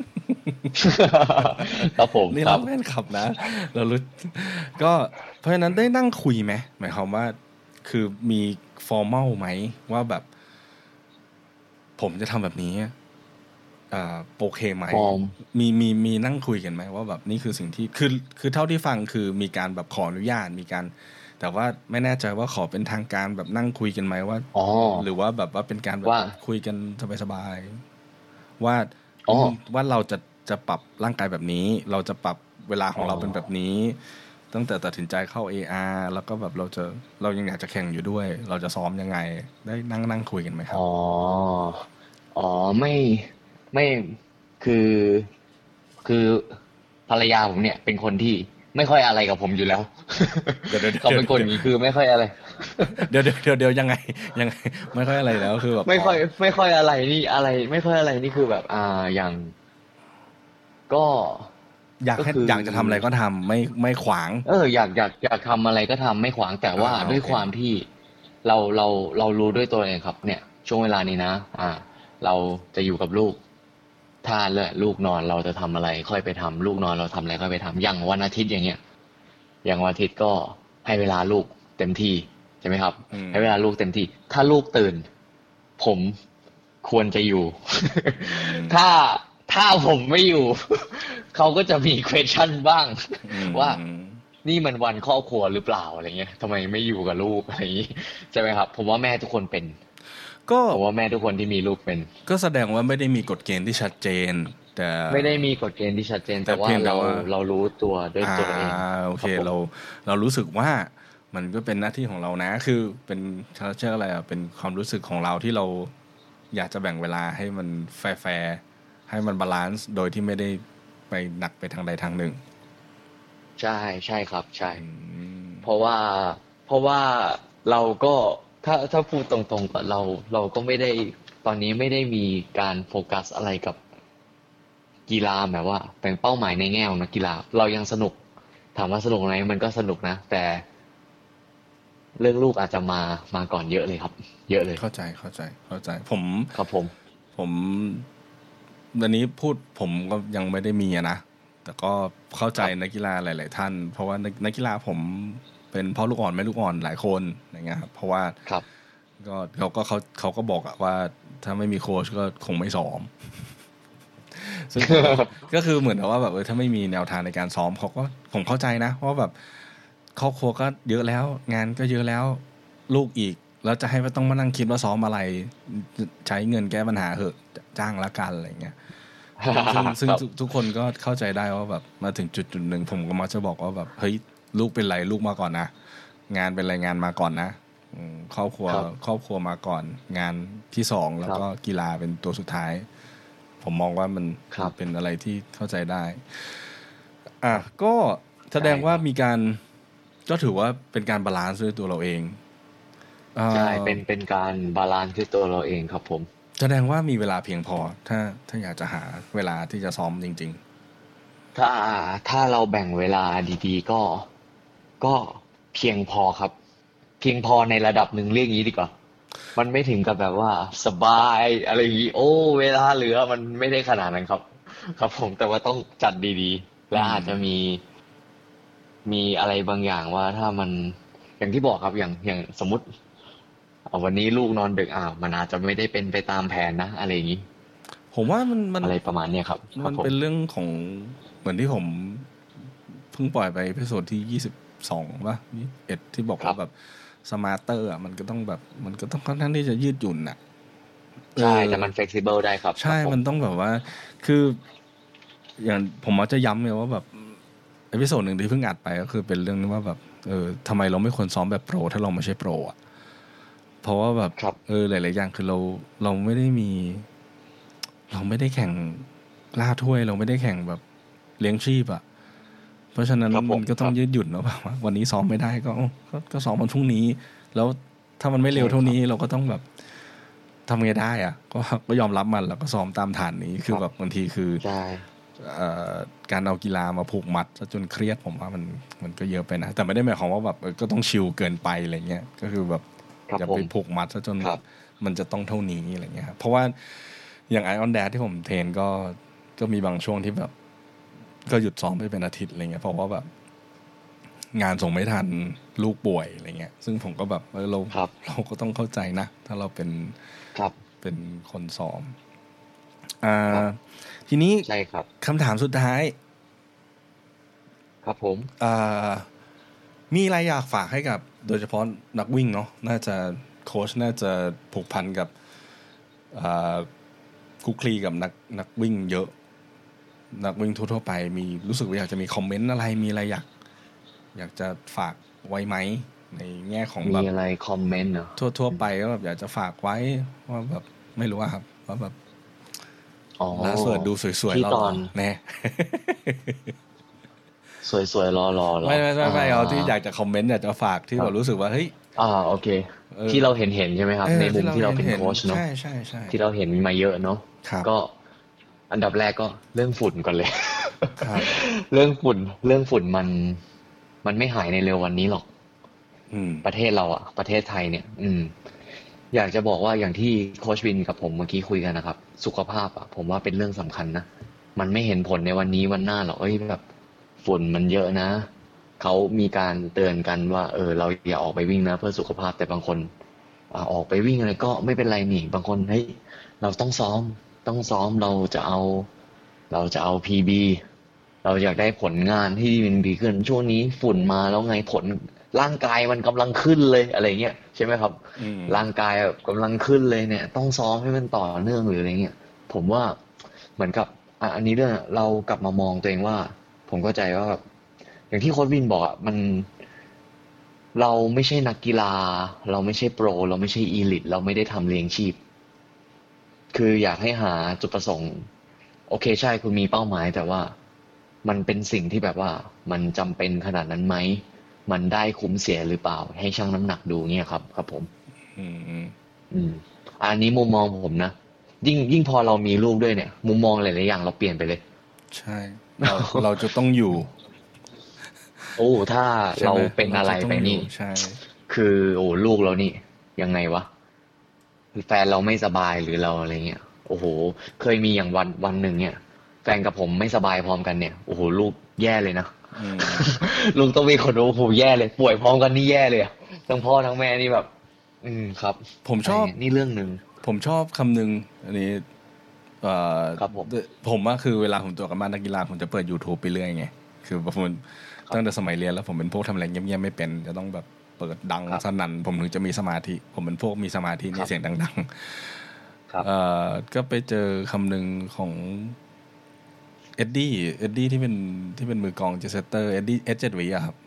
ครับผมนี่เราแฟนคลับนะเรารู้ก็เพราะฉะนั้นได้นั่งคุยไหมหมายความว่าคือมีฟอร์มัลไหมว่าแบบผมจะทำแบบนี้โอเคไหมมีนั่งคุยกันไหมว่าแบบนี่คือสิ่งที่คือเท่าที่ฟังคือมีการแบบขออนุญาตมีการแต่ว่าไม่แน่ใจว่าขอเป็นทางการแบบนั่งคุยกันไหมว่าหรือว่าแบบว่าเป็นการแบบคุยกันสบายๆว่าเราจะปรับร่างกายแบบนี้เราจะปรับเวลาของเราเป็นแบบนี้ตั้งแต่ตัดสินใจเข้า AR แล้วก็แบบเรายังอยากจะแข่งอยู่ด้วยเราจะซ้อมยังไงได้นั่งคุยกันไหมครับไม่คือภรรยาผมเนี่ยเป็นคนที่ไม่ค่อยอะไรกับผมอยู่แล้วเขาเป็นคนอย่างนี้คือไม่ค่อยอะไรเดี๋ยวยังไงไม่ค่อยอะไรแล้วคือแบบไม่ค่อยอะไรนี่อะไรไม่ค่อยอะไรนี่คือแบบอย่างก็อยากจะทำอะไรก็ทำไม่ขวางอยากทำอะไรก็ทำไม่ขวางแต่ว่าด้วยความที่เรารู้ด้วยตัวเองครับเนี่ยช่วงเวลานี้นะเราจะอยู่กับลูกถ้าลูกนอนเราจะทำอะไรค่อยไปทำลูกนอนเราทำอะไรค่อยไปทำอย่างวันอาทิตย์อย่างเงี้ยอย่างวันอาทิตย์ก็ให้เวลาลูกเต็มที่ใช่ไหมครับให้เวลาลูกเต็มที่ถ้าลูกตื่นผมควรจะอยู่ ถ้าผมไม่อยู่ เขาก็จะมี question บ้างว่านี่มันวันครอบครัวหรือเปล่าอะไรเงี้ยทำไมไม่อยู่กับลูกอะไรอย่างงี้ใช่ไหมครับผมว่าแม่ทุกคนเป็นผมว่าแม่ทุกคนที่มีลูกเป็นก็แสดงว่าไม่ได้มีกฎเกณฑ์ที่ชัดเจนแต่ไม่ได้มีกฎเกณฑ์ที่ชัดเจนแต่ว่าเรารู้ตัวด้วยตัวเองโอเคเรารู้สึกว่ามันก็เป็นหน้าที่ของเรานะคือเป็นเชื่ออะไรอ่ะเป็นความรู้สึกของเราที่เราอยากจะแบ่งเวลาให้มันแฟร์ให้มันบาลานซ์โดยที่ไม่ได้ไปหนักไปทางใดทางหนึ่งใช่ใช่ครับใช่อืมเพราะว่าเพราะว่าเราก็ถ้าพูดตรงๆกับเราก็ไม่ได้ตอนนี้ไม่ได้มีการโฟกัสอะไรกับกีฬาแบบว่าเป็นเป้าหมายในแง่ของนักกีฬาเรายังสนุกถามว่าสนุกไหมมันก็สนุกนะแต่เรื่องลูกอาจจะมาก่อนเยอะเลยครับเยอะเลยเข้าใจครับผมผมวันนี้พูดผมก็ยังไม่ได้มีอะนะแต่ก็เข้าใจครับนักกีฬาหลายๆท่านเพราะว่านักกีฬาผมเป็นพ่อลูกอ่อนแม่ลูกอ่อนหลายคนอย่างเงี้ยครับเพราะว่าครับก็เขาก็บอกอะว่าถ้าไม่มีโค้ชก็คงไม่ซ้อม ซึ่งผมก็คือเหมือนกับว่าแบบถ้าไม่มีแนวทางในการซ้อมเขาก็ผมเข้าใจนะเพราะแบบครอบครัวก็เยอะแล้วงานก็เยอะแล้วลูกอีกแล้วจะให้ต้องมานั่งคิดว่าซ้อมอะไรใช้เงินแก้ปัญหาเหอะจ้างละกันอะไรเงี้ยซึ่งครับทุกคนก็เข้าใจได้ว่าแบบมาถึงจุดหนึ่งผมก็มักจะบอกว่าแบบเฮ้ยลูกเป็นไรลูกมาก่อนนะงานเป็นไรงานมาก่อนนะครอบครัวครับมาก่อนงานที่สองแล้วครับก็กีฬาเป็นตัวสุดท้าย ผมมองว่ามันครับเป็นอะไรที่เข้าใจได้ก็แสดใช่งว่าครับมีการก็ถือว่าเป็นการบาลานซ์ด้วยตัวเราเองเอ่ใช่อเป็นการบาลานซ์ที่ตัวเราเองครับผมแสดงว่ามีเวลาเพียงพอถ้าอยากจะหาเวลาที่จะซ้อมจริงถ้าถ้าเราแบ่งเวลาดีๆก็เพียงพอครับเพียงพอในระดับหนึ่งเรียกงี้ดีกว่ามันไม่ถึงกับแบบว่าสบายอะไรอย่างงี้โอ้เวลาเหลือมันไม่ได้ขนาดนั้นครับครับผมแต่ว่าต้องจัดดีๆๆและอาจจะมีอะไรบางอย่างว่าถ้ามันอย่างที่บอกครับอย่างสมมติวันนี้ลูกนอนดึกมันอาจจะไม่ได้เป็นไปตามแผนนะอะไรอย่างงี้ผมว่ามันอะไรประมาณเนี้ยครับครับผมเป็นเรื่องของเหมือนที่ผมเพิ่งปล่อยไปเอพิโซดที่22ป่ะ21ที่บอกครับว่าแบบสมาร์เตอร์มันก็ต้องแบบมันก็ต้องค่อนข้างที่จะยืดหยุ่นอ่ะเอใช่อแต่มัน flexible ได้ครับครับใช่ผมมันต้องแบบว่าคืออย่างผมมักจะย้ำเลยว่าแบบเอพิโซดหนึ่งที่เพิ่งอัดไปก็คือเป็นเรื่องนี้ว่าแบบทำไมเราไม่ควรซ้อมแบบโปรถ้าเราไม่ใช่โปรอ่ะเพราะว่าแบบครับหลายๆอย่างคือเราไม่ได้มีเราไม่ได้แข่งล่าถ้วยเราไม่ได้แข่งแบบเลี้ยงชีพอ่ะเพราะฉะนั้นครับผมมันก็ต้องครับยืดหยุ่นแล้วแบบว่าวันนี้ซ้อมไม่ได้ก็ซ้อมวันพรุ่งนี้แล้วถ้ามันไม่เร็ใช่ครับวเท่านี้เราก็ต้องแบบทำไงได้อ่ะก็ยอมรับมันแล้วก็ซ้อมตามฐานนี้คือครับแบบบางทีคือใช่เอ่อการเอากีฬามาผูกมัดซะจนเครียดผมว่ามันก็เยอะไปนะแต่ไม่ได้หมายความว่าแบบก็ต้องชิลเกินไปอะไรเงี้ยก็คือแบบอย่าไปครับผมผูกมัดซะจนครับมันจะต้องเท่านี้อะไรเงี้ยครับเพราะว่าอย่างไอออนแดดที่ผมเทรนก็มีบางช่วงที่แบบก็หยุดซ้อมไปเป็นอาทิตย์อะไรเงี้ยเพราะว่าแบบงานส่งไม่ทันลูกป่วยอะไรเงี้ยซึ่งผมก็แบบครับเราก็ต้องเข้าใจนะถ้าเราครับเป็นคนซ้อมอ่ครับาทีนี้ใช่ครับคำถามสุดท้ายครับผมอ่ามีอะไรอยากฝากให้กับโดยเฉพาะนักวิ่งเนาะน่าจะโค้ชน่าจะผูกพันกับอ่าคุกคลีกับนักวิ่งเยอะนักวิ่งทั่วๆไปมีรู้สึกว่าอยากจะมีคอมเมนต์อะไรมีอะไรอยากจะฝากไว้ไหมในแง่ของแบบมีอะไรคอมเมนต์เหรอทั่วๆไปก็แบบอยากจะฝากไว้ว่าแบบไม่รู้ว่าครับว่าแบบอ๋อลาสเวิร์ดดูสวยๆหล่อที่ตอนๆแน่สวยๆรอๆเหรอไม่เอาที่อยากจะคอมเมนต์อยากจะฝากที่ครับแบบรู้สึกว่าเฮ้ยโอเคเออที่เราเห็นใช่ไหมครับในมุที่เรามที่เราเป็นเห็นโค้ชเนาะใช่ที่เราเห็นมาเยอะเนาะครับก็อันดับแรกก็เรื่องฝุ่นก่อนเลยครับเรื่องฝุ่นมันไม่หายในเร็ววันนี้หรอกอืมประเทศเราอะประเทศไทยเนี่ยอยากจะบอกว่าอย่างที่โค้ชวินกับผมเมื่อกี้คุยกันนะครับสุขภาพอะผมว่าเป็นเรื่องสำคัญนะมันไม่เห็นผลในวันนี้วันหน้าหรอกแบบฝุ่นมันเยอะนะเขามีการเตือนกันว่าเราอย่าออกไปวิ่งนะเพื่อสุขภาพแต่บางคนออกไปวิ่งอะไรก็ไม่เป็นไรนี่บางคนเฮ้ยเราต้องซ้อมเราจะเอาPBเราอยากได้ผลงานที่มันดีขึ้นช่วงนี้ฝุ่นมาแล้วไงผลร่างกายมันกำลังขึ้นเลยอะไรเงี้ยใช่ไหมครับอืมร่างกายแบบกำลังขึ้นเลยเนี่ยต้องซ้อมให้มันต่อเนื่องหรืออะไรเงี้ยผมว่าเหมือนกับอันนี้เรื่องเรากลับมามองตัวเองว่าผมเข้าใจว่าแบบอย่างที่โค้ชวินบอกมันเราไม่ใช่นักกีฬาเราไม่ใช่โปรเราไม่ใช่อีลิทเราไม่ได้ทำเลี้ยงชีพคืออยากให้หาจุดประสงค์โอเคใช่คุณมีเป้าหมายแต่ว่ามันเป็นสิ่งที่แบบว่ามันจำเป็นขนาดนั้นไหมมันได้คุ้มเสียหรือเปล่าให้ชั่งน้ำหนักดูเนี่ยครับครับผมอืมอืมอันนี้มุมมองผมนะยิ่งพอเรามีลูกด้วยเนี่ยมุมมองหลายๆอย่างเราเปลี่ยนไปเลยใช่เราเราจะต้องอยู่โอ้ถ้าเราใช่ไหมเป็นอะไรเราจะต้องไปนี่อยู่ใช่คือโอ้ลูกเรานี่ยังไงวะแฟนเราไม่สบายหรือเราอะไรเงี้ยโอ้โหเคยมีอย่างวันหนึ่งเนี่ยแฟนกับผมไม่สบายพร้อมกันเนี่ยโอ้โหลูกแย่เลยนะอืมลูกต้องมีคนดูโอ้โหแย่เลยป่วยพร้อมกันนี่แย่เลยอะทั้งพ่อทั้งแม่นี่แบบครับผมชอบนี่เรื่องหนึ่งผมชอบคำหนึ่งอันนี้เอ่อครับผมผมว่าคือเวลาผมตัวกับบ้านนักกีฬาผมจะเปิด YouTube ไปเรื่อยไงคือผมตั้งแต่สมัยเรียนแล้วผมเป็นพวกทำอะไรเงียบๆไม่เป็นจะต้องแบบเปิดดังครับสนั่นผมถึงจะมีสมาธิผมเป็นพวกมีสมาธิครับในเสียงดังครับๆก็ไปเจอคำหนึ่งของเอ็ดดี้ที่เป็นมือกลองเจสเตอร์เอ็ดเจ็ดวิอะครับ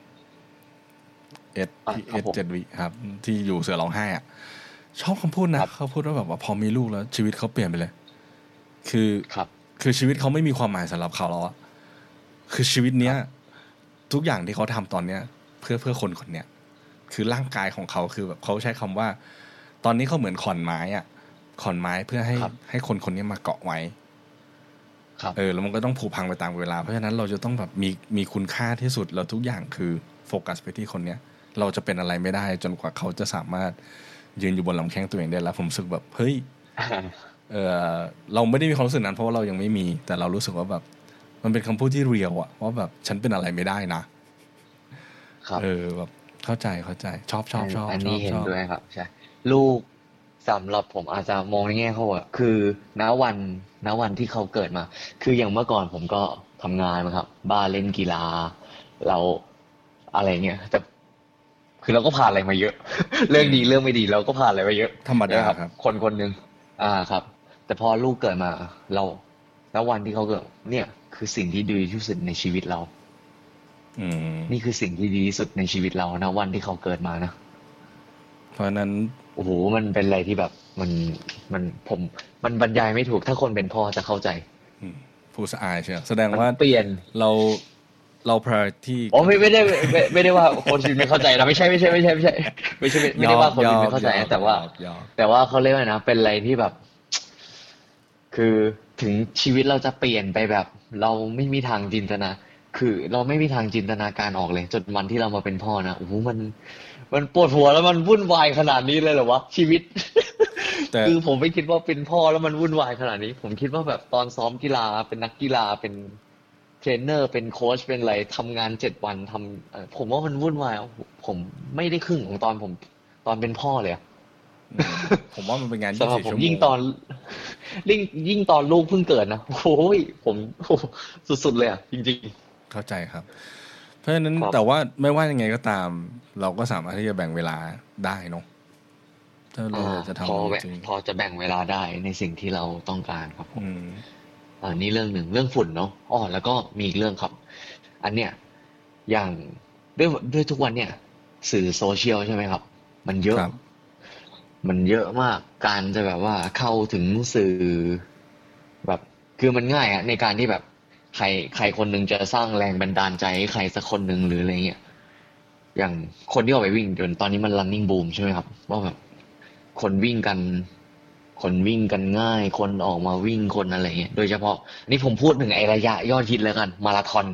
ครัเอ็บผมดเจ็ดวิครับที่อยู่เสือร้องไห้อะชอบคำพูดคนะรับเขาพูดว่าแบบว่าพอมีลูกแล้วชีวิตเขาเปลี่ยนไปเลย คือครับคือชีวิตเขาไม่มีความหมายสำหรับเขาแล้วอะคือชีวิตคเนี้ยรับทุกอย่างที่เขาทำตอนเนี้ยเพื่อคนคนเนี้ยคือร่างกายของเขาคือแบบเขาใช้คำว่าตอนนี้เขาเหมือนขอนไม้อะขอนไม้เพื่อให้ครับให้คนคนนี้มาเกาะไว้ครับแล้วมันก็ต้องผุพังไปตามเวลาเพราะฉะนั้นเราจะต้องแบบมีคุณค่าที่สุดแล้วทุกอย่างคือโฟกัสไปที่คนเนี้ยเราจะเป็นอะไรไม่ได้จนกว่าเขาจะสามารถยืนอยู่บนลำแข้งตัวเองได้แล้วผมรู้สึกแบบเฮ้ย เออเราไม่ได้มีความรู้สึกนั้นเพราะว่าเรายังไม่มีแต่เรารู้สึกว่าแบบมันเป็นคำพูดที่เรียลอะว่าแบบฉันเป็นอะไรไม่ได้นะครับแบบเข้าใจอันนี้เห็ชอบนด้วยครับใช่ลูกสำหรับผมอาจจะมองในแง่เขาอะคือณวันณวันที่เขาเกิดมาคืออย่างเมื่อก่อนผมก็ทำงานมาครับบ้านเล่นกีฬาเราอะไรเงี้ยแต่คือเราก็ผ่านอะไรมาเยอะเรื่องอืมดีเรื่องไม่ดีเราก็ผ่านอะไรมาเยอะธรรมดานะครับครับคนคนหนึ่งครับแต่พอลูกเกิดมาเราณวันที่เขาเกิดเนี่ยคือสิ่งที่ดีที่สุดในชีวิตเราอืมนี่คือสิ่งที่ดีที่สุดในชีวิตเราณวันที่เขาเกิดมานะเพราะฉะนั้นโอ้โหมันเป็นอะไรที่แบบมันผมมันบรรยายไม่ถูกถ้าคนเป็นพ่อจะเข้าใจผู้สะอายใช่ไหมแสดงมันว่าเปลี่ยนเราเรา priority อ๋อไม่ได้ว่าคนอื่นไม่เข้าใจนะไม่ใช่ไม่ได้ว่าคนอื่นไม่เข้าใจนะยอกแต่ว่าเขาเรียกว่านะเป็นอะไรที่แบบคือถึงชีวิตเราจะเปลี่ยนไปแบบเราไม่มีทางจินตนาคือเราไม่มีทางจินตนาการออกเลยจนวันที่เรามาเป็นพ่อนะโอ้โหมันปวดหัวแล้วมันวุ่นวายขนาดนี้เลยเหรอวะชีวิตแต่คือผมไม่คิดว่าเป็นพ่อแล้วมันวุ่นวายขนาดนี้ผมคิดว่าแบบตอนซ้อมกีฬาเป็นนักกีฬาเป็นเทรนเนอร์เป็นโค้ชเป็นอะไรทำงาน7 วันทำผมว่ามันวุ่นวายผมไม่ได้ครึ่งของตอนเป็นพ่อเลยอะอืมผมว่ามันเป็นงานสำหรับ 24ชั่วโมงผมยิ่งตอนลูกเพิ่งเกิดนะโอ้ยผมโอ้โหสุดๆเลยอ่ะจริงเข้าใจครับเพราะฉะนั้นๆครับแต่ว่าไม่ว่ายังไงก็ตามเราก็สามารถที่จะแบ่งเวลาได้เนอะถ้าเราจะพอทำจริงพอจะแบ่งเวลาได้ในสิ่งที่เราต้องการครับผมอืมนี่เรื่องหนึ่งเรื่องฝุ่นเนาะแล้วก็มีอีกเรื่องครับอันเนี้ยอย่างด้วยทุกวันเนี่ยสื่อโซเชียลใช่ไหมครับมันเยอะครับมันเยอะมากการจะแบบว่าเข้าถึงสื่อแบบคือมันง่ายอะในการที่แบบใครคนหนึ่งจะสร้างแรงบันดาลใจให้ใครสักคนหนึ่งหรืออะไรเงี้ยอย่างคนที่ออกไปวิ่งจนตอนนี้มัน running boom ใช่ไหมครับว่าแบบคนวิ่งกัน คนวิ่งกันง่ายคนออกมาวิ่งคนอะไรเงี้ยโดยเฉพาะนี่ผมพูดถึงไอ้ระยะยอดฮิตแล้วกันมาราธอน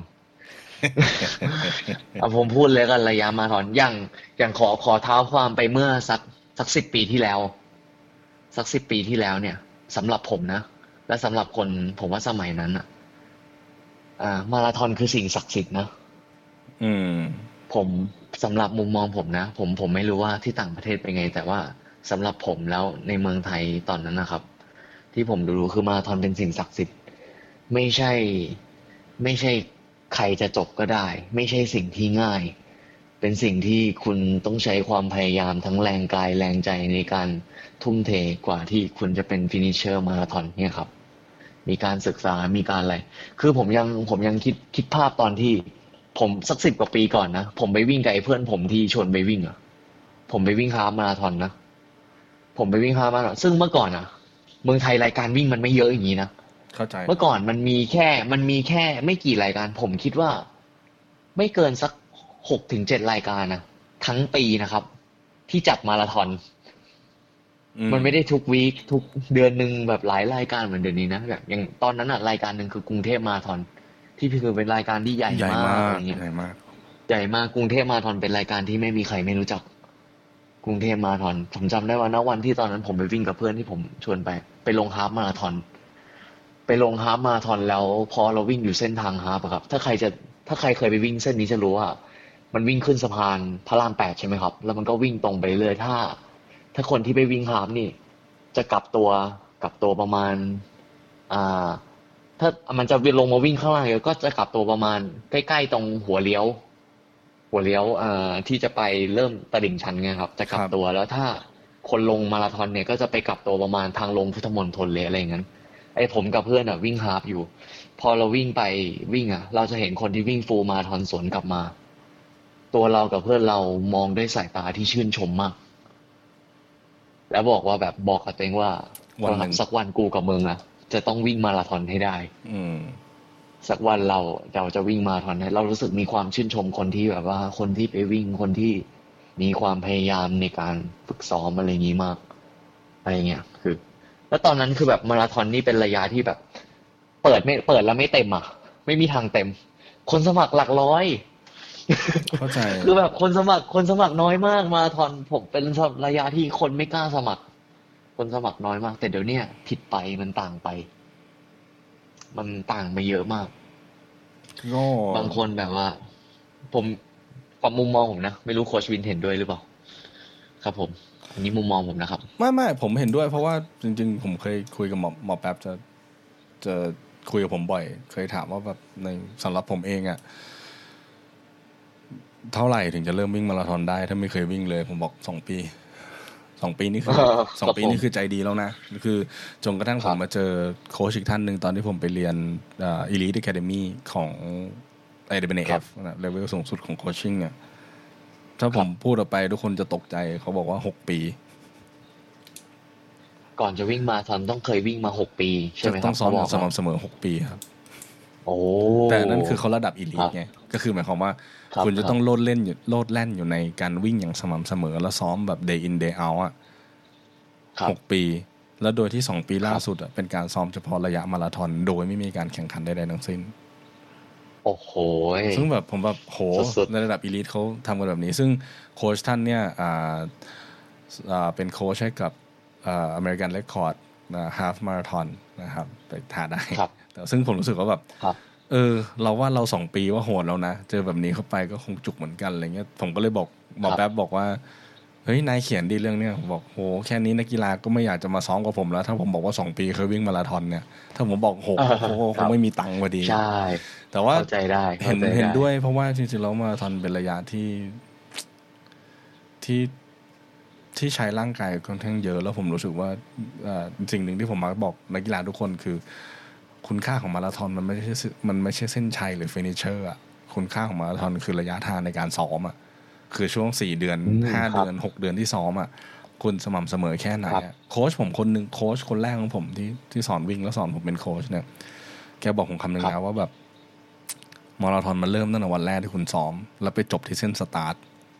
ผมพูดเลยกันระยะมาราธอนอย่างขอเท้าความไปเมื่อสัก10 ปีที่แล้วสัก 10 ปีที่แล้วเนี่ยสำหรับผมนะและสำหรับคนผมว่าสมัยนั้นอ่ะมาราธอนคือสิ่งศักดิ์สิทธิ์นะอืมผมสำหรับมุมมองผมนะผมไม่รู้ว่าที่ต่างประเทศเป็นไงแต่ว่าสำหรับผมแล้วในเมืองไทยตอนนั้นนะครับที่ผมดูคือมาราธอนเป็นสิ่งศักดิ์สิทธิ์ไม่ใช่ไม่ใช่ใครจะจบก็ได้ไม่ใช่สิ่งที่ง่ายเป็นสิ่งที่คุณต้องใช้ความพยายามทั้งแรงกายแรงใจในการทุ่มเทกว่าที่คุณจะเป็นฟินิชเชอร์มาราธอนเนี่ยครับมีการศึกษามีการอะไรคือผมยังคิดภาพตอนที่ผมสัก10 กว่าปีก่อนนะผมไปวิ่งกับไอ้เพื่อนผมที่ชวนไปวิ่งอ่ะผมไปวิ่งฮาล์ฟมาราธอนนะผมไปวิ่งฮาล์ฟมาราธอนซึ่งเมื่อก่อนอ่ะเมืองไทยรายการวิ่งมันไม่เยอะอย่างนี้นะเข้าใจเมื่อก่อนมันมีแค่ไม่กี่รายการผมคิดว่าไม่เกินสัก6 ถึง 7 รายการนะทั้งปีนะครับที่จัดมาราธอนมันไม่ได้ทุกวีคทุกเดือนหนึ่งแบบหลายรายการเหมือนเดี๋ยวนี้นะแบบอย่างตอนนั้นอ่ะรายการหนึ่งคือกรุงเทพมาราธอนที่คือเป็นรายการที่ใหญ่ใหญ่มามากกอะไรเงี้ยใหญ่มากใหญ่มากกรุงเทพมาราธอนเป็นรายการที่ไม่มีใครไม่รู้จักกรุงเทพมาราธอนผมจำได้ว่าณวันที่ตอนนั้นผมไปวิ่งกับเพื่อนที่ผมชวนไปลงฮาล์ฟมาราธอน ไปลงฮาล์ฟมาราธอนแล้วพอเราวิ่งอยู่เส้นทางฮาล์ฟอะครับถ้าใครเคยไปวิ่งเส้นนี้จะรู้ว่ามันวิ่งขึ้นสะพานพระราม8ใช่ไหมครับแล้วมันก็วิ่งตรงไปเรื่อยถ้าคนที่ไปวิ่งฮาล์ฟนี่จะกลับตัวประมาณอ่าถ้ามันจะลงมาวิ่งข้างล่างเยอะก็จะกลับตัวประมาณใกล้ๆตรงหัวเลี้ยวที่จะไปเริ่มตลิ่งชันไงครับจะกลับครับตัวแล้วถ้าคนลงมาราธอนเนี่ยก็จะไปกลับตัวประมาณทางลงพุทธมณฑลเลยอะไรอย่างนั้น ไอ้ผมกับเพื่อนอ่ะวิ่งฮาล์ฟอยู่พอเราวิ่งไปวิ่งอ่ะเราจะเห็นคนที่วิ่งฟูลมาราธอนสวนกลับมาตัวเรากับเพื่อนเรามองด้วยสายตาที่ชื่นชมมากแล้วบอกว่าแบบบอกกับตัวเองว่าวันหนึ่งสักวันกูกับมึงอ่ะจะต้องวิ่งมาราธอนให้ได้อืมสักวันเราจะวิ่งมาราธอนให้เรารู้สึกมีความชื่นชมคนที่แบบว่าคนที่ไปวิ่งคนที่มีความพยายามในการฝึกซ้อมอะไรอย่างนี้มากอะไรเงี้ยคือแล้วตอนนั้นคือแบบมาราธอนนี่เป็นระยะที่แบบ เปิดแล้วไม่เต็มอ่ะไม่มีทางเต็มคนสมัครหลักร้อยเข้าใจคือแบบคนสมัครน้อยมากมาราธอนผมเป็นระยะที่คนไม่กล้าสมัครคนสมัครน้อยมากแต่เดี๋ยวเนี้ยผิดไปมันต่างไปมันต่างไปเยอะมากก็บางคนแบบว่าผมความมุมมองผมนะไม่รู้โค้ชวินเห็นด้วยหรือเปล่าครับผมอันนี้มุมมองผมนะครับไม่ผมเห็นด้วยเพราะว่าจริงๆผมเคยคุยกับหมอแป๊บจะคุยกับผมบ่อยเคยถามว่าแบบในสำหรับผมเองอะเท่าไหร่ถึงจะเริ่มวิ่งมาราธอนได้ถ้าไม่เคยวิ่งเลยผมบอก2 ปี2 ปีนี่คือสครับผมองปีนี่คือใจดีแล้วนะคือจนกระทั่งครับผมมาเจอโค้ชอีกท่านหนึ่งตอนที่ผมไปเรียนElite Academy ของครั IWNF บนะเลเวลสูงสุดของโคชชิ่งอะถ้าครับผมพูดออกไปทุกคนจะตกใจเขาบอกว่า6 ปีก่อนจะวิ่งมาราธอนต้องเคยวิ่งมา6 ปีใช่จะไหมครับต้องซ้อมอย่างเขาบอกมาสม่ำเสมอ6 ปีครับโอ้แต่นั่นคือเขาระดับอีลิครับทไงก็คือหมายความว่าครับครับคุณจะต้องโลดแล่นอยู่ในการวิ่งอย่างสม่ำเสมอแล้วซ้อมแบบ day in day out อ่ะครับ 6 ปีแล้วโดยที่2 ปีล่าครับสุดอ่ะเป็นการซ้อมเฉพาะระยะมาราธอนโดยไม่มีการแข่งขันใดๆทั้งสิ้นโอ้โหซึ่งแบบผมแบบโหสุดในระดับอีลิทเขาทำกันแบบนี้ซึ่งโค้ชท่านเนี่ยเป็นโค้ชให้กับAmerican Record Half Marathon นะครับไปทาได้ๆครับแต่ซึ่งผมรู้สึกว่าแบบครับเราว่าเรา2 ปีว่าโหดแล้วนะเจอแบบนี้เข้าไปก็คงจุกเหมือนกันอะไรเงี้ยผมก็เลยบอกหมครับอแป๊บบอกว่าเฮ้ยนายเขียนดีเรื่องเนี้ยผมบอกโหแค่นี้นักกีฬาก็ไม่อยากจะมาซ้อมกับผมแล้วถ้าผมบอกว่า2 ปีเคยวิ่งมาราธอนเนี่ยถ้าผมบอกโหคครับงไม่มีตังค์พอดีใช่แต่ว่าเข้าใจได้เห็นเข้าใจได้ด้วยเพราะว่าจริงๆแล้วมาราธอนเป็นระยะที่ที่ใช้ร่างกายค่อนข้างเยอะแล้วผมรู้สึกว่าสิ่งหนึ่งที่ผมมักบอกนักกีฬาทุกคนคือคุณค่าของมาราธอนมันไม่ใช่เส้นชัยหรือฟินิชเชอร์อ่ะคุณค่าของมาราธอนคือระยะทางในการซ้อมอ่ะคือช่วง4 เดือนห้าครับเดือน6 เดือนที่ซ้อมอ่ะคุณสม่ำเสมอแค่ไหนครับอ่ะโค้ชผมคนหนึ่งโค้ชคนแรกของผมที่สอนวิ่งแล้วสอนผมเป็นโค้ชเนี่ยแกบอกผมคำหนึ่งครับนะว่าแบบมาราธอนมันเริ่มตั้งแต่วันแรกที่คุณซ้อมแล้วไปจบที่เส้นสตาร์ท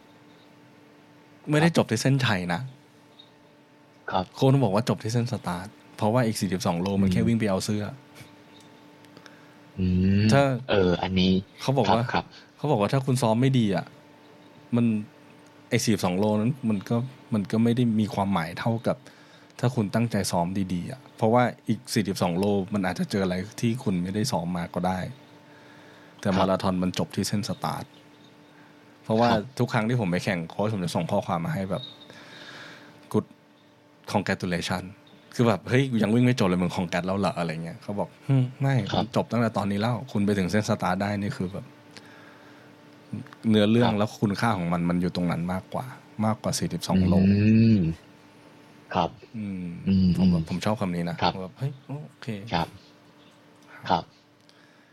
ไม่ได้จบที่เส้นชัยนะครับโค้ชบอกว่าจบที่เส้นสตาร์ทเพราะว่าอีก42 โลมันแค่วิ่งไปเอาเสื้ออืมถ้าอันนี้เขาบอกว่าครับถ้าคุณซ้อมไม่ดีอ่ะมันไอ้42 โลนั้นมันก็ไม่ได้มีความหมายเท่ากับถ้าคุณตั้งใจซ้อมดีๆอ่ะเพราะว่าอีก42 โลมันอาจจะเจออะไรที่คุณไม่ได้ซ้อมมาก็ได้แต่ครับมาราธอนมันจบที่เส้นสตาร์ทเพราะว่าครับทุกครั้งที่ผมไปแข่งโค้ชผมจะส่งข้อความมาให้แบบ good congratulation คือแบบเฮ้ยยังวิ่งไม่จบเลยมึงคองแกรแล้วเหรออะไรเงี้ยเขาบอกไม่ครับจบตั้งแต่ตอนนี้แล้วคุณไปถึงเส้นสตาร์ทได้นี่คือแบบเนื้อเรื่ครับองแล้วคุณค่าของมันอยู่ตรงนั้นมากกว่า42 โลอืมครับอืมอืมผมชอบคำนี้นะครับแบบเฮ้ยโอเคครับครับค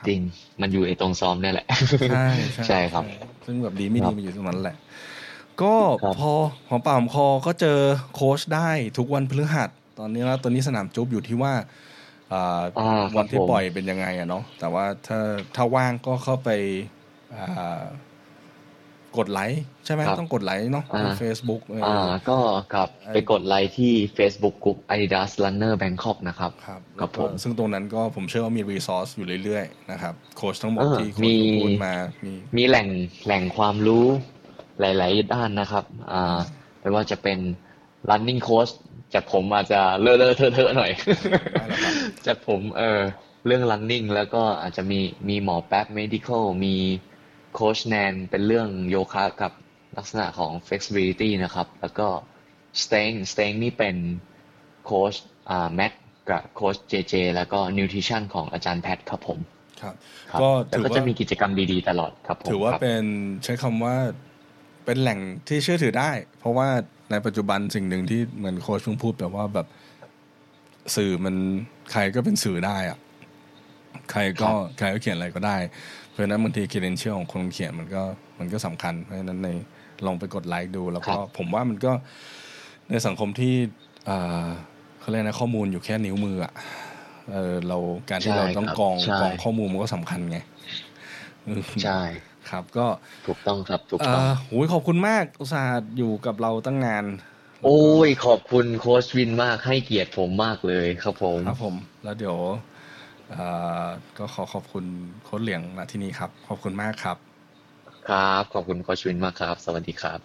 ครับจริงมันอยู่ไอ้ตรงซ้อมเนี่ยแหละใช่ใช่ใช่ครัใช่บซึ่งแบบดีไม่ครับดีมันอยู่ตรงนั้นแหละก็ครับพอหอมปากหอมคอก็เจอโค้ชได้ทุกวันพฤหัสตอนนี้สนามจุ๊บอยู่ที่ว่าอ่าอ่าควันที่รับผมปล่อยเป็นยังไงอะเนาะแต่ว่าถ้าว่างก็เข้าไปอ่ากดไลค์ใช่ไหมครับต้องกดไลค์เนาะอ่าที่ Facebook ก็ครับไอไปกดไลค์ที่ Facebook Group Adidas Runner Bangkok นะครับครับแล้วก็ครับผมซึ่งตรงนั้นก็ผมเชื่อว่ามีรีซอสอยู่เรื่อยๆนะครับโค้ชทั้งหมดเออที่โค้ชมีพูดมามีมีแหล่งความรู้หลายๆด้านนะครับไม่ว่าจะเป็น running coach จากผมอาจจะเลอะเทอะๆหน่อยไม่หรอกครับจากผมเรื่อง running แล้วก็อาจจะมีหมอแป๊บ medical มีโค้ชแนนเป็นเรื่องโยคะกับลักษณะของ flexibility นะครับแล้วก็ strength นี่เป็นโค้ชแม็กกับโค้ชเจเจแล้วก็ nutrition ของอาจารย์แพทครับผมครับครับก็แล้วก็จะมีกิจกรรมดีๆตลอดครับผมครับถือว่าเป็นใช้คำว่าเป็นแหล่งที่เชื่อถือได้เพราะว่าในปัจจุบันสิ่งหนึ่งที่เหมือนโค้ชเพิ่งพูดแบบว่าแบบสื่อมันใครก็เป็นสื่อได้อะใครก็ครับใครก็เขียนอะไรก็ได้เพราะฉะนั้นบางที credential ของคนเขียนมันก็สำคัญเพราะฉะนั้นลองไปกดไลค์ดูแล้วก็ครับผมว่ามันก็ในสังคมที่อ่าเขาเรียกนะข้อมูลอยู่แค่นิ้วมืออ่ะการที่ใช่เราต้องครับกรองข้อมูลมันก็สำคัญไงอืมใช่ครับก็ถูกต้องครับถูกต้องโหยขอบคุณมากอุตส่าห์อยู่กับเราตั้งนานแล้วโอ้ก็ยขอบคุณโค้ชวินมากให้เกียรติผมมากเลยครับผมครับผมแล้วเดี๋ยวเอ่อก็ขอบคุณโค้ชเหลียงณที่นี้ครับขอบคุณมากครับครับขอบคุณโค้ชวินมากครับสวัสดีครับ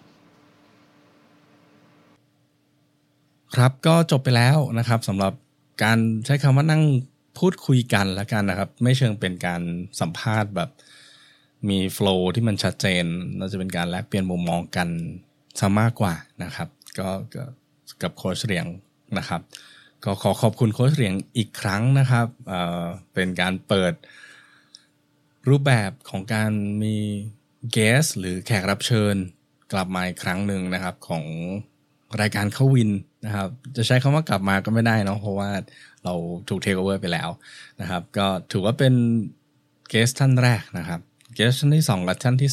ครับก็จบไปแล้วนะครับสำหรับการใช้คำว่านั่งพูดคุยกันแล้วกันนะครับไม่เชิงเป็นการสัมภาษณ์แบบมีโฟลว์ที่มันชัดเจนน่าจะเป็นการแลกเปลี่ยนมุมมองกันซะมากกว่านะครับก็กับโค้ชเหลียงนะครับก็ขอขอบคุณโค้ชเหลียงอีกครั้งนะครับเป็นการเปิดรูปแบบของการมีเกสหรือแขกรับเชิญกลับมาอีกครั้งหนึ่งนะครับของรายการเข้าวินนะครับจะใช้คำว่ากลับมาก็ไม่ได้เนาะเพราะว่าเราถูกเทคโอเวอร์ไปแล้วนะครับก็ถือว่าเป็นเกสท่านแรกนะครับเกสท่านที่2และท่านที่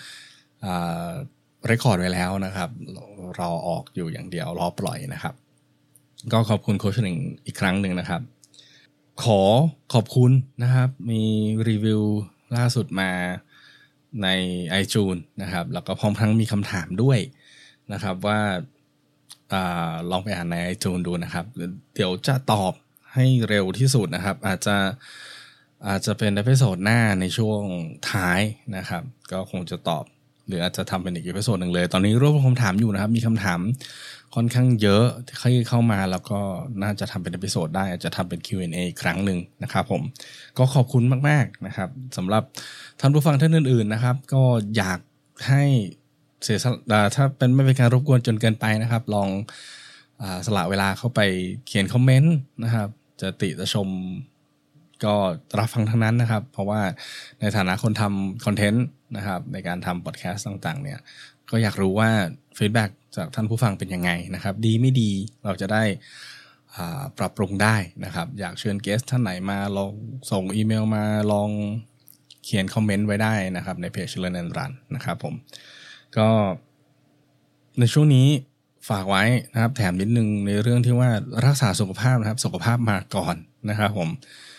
3เรคคอร์ดไว้แล้วนะครับรอออกอยู่อย่างเดียวรอปล่อยนะครับก็ขอบคุณโค้ชหนึ่งอีกครั้งหนึ่งนะครับขอบคุณนะครับมีรีวิวล่าสุดมาใน iTunes นะครับแล้วก็พร้อมทั้งมีคำถามด้วยนะครับว่าลองไปอ่านใน iTunes ดูนะครับเดี๋ยวจะตอบให้เร็วที่สุดนะครับอาจจะเป็นเอพิโซดหน้าในช่วงท้ายนะครับก็คงจะตอบหรืออาจจะทำเป็นอีกเอพิโซดหนึ่งเลยตอนนี้รวบรวมคำถามอยู่นะครับมีคำถามค่อนข้างเยอะที่เข้ามาแล้วก็น่าจะทำเป็นเอพิโซดได้อาจจะทำเป็น Q&A อีกครั้งหนึ่งนะครับผมก็ขอบคุณมากๆนะครับสำหรับท่านผู้ฟังท่านอื่นๆนะครับก็อยากให้ถ้าเป็นไม่เป็นการรบกวนจนเกินไปนะครับลองสละเวลาเข้าไปเขียนคอมเมนต์นะครับจะติจะชมก็รับฟังทั้งนั้นนะครับเพราะว่าในฐานะคนทำคอนเทนต์นะครับในการทำพอดแคสต์ต่างๆเนี่ยก็อยากรู้ว่าฟีดแบ็กจากท่านผู้ฟังเป็นยังไงนะครับดีไม่ดีเราจะได้ปรับปรุงได้นะครับอยากเชิญเกสท่านไหนมาลองส่งอีเมลมาลองเขียนคอมเมนต์ไว้ได้นะครับในเพจ Learn and Run นะครับผมก็ในช่วงนี้ฝากไว้นะครับแถมนิดนึงในเรื่องที่ว่ารักษาสุขภาพนะครับสุขภาพมาก่อนนะครับผม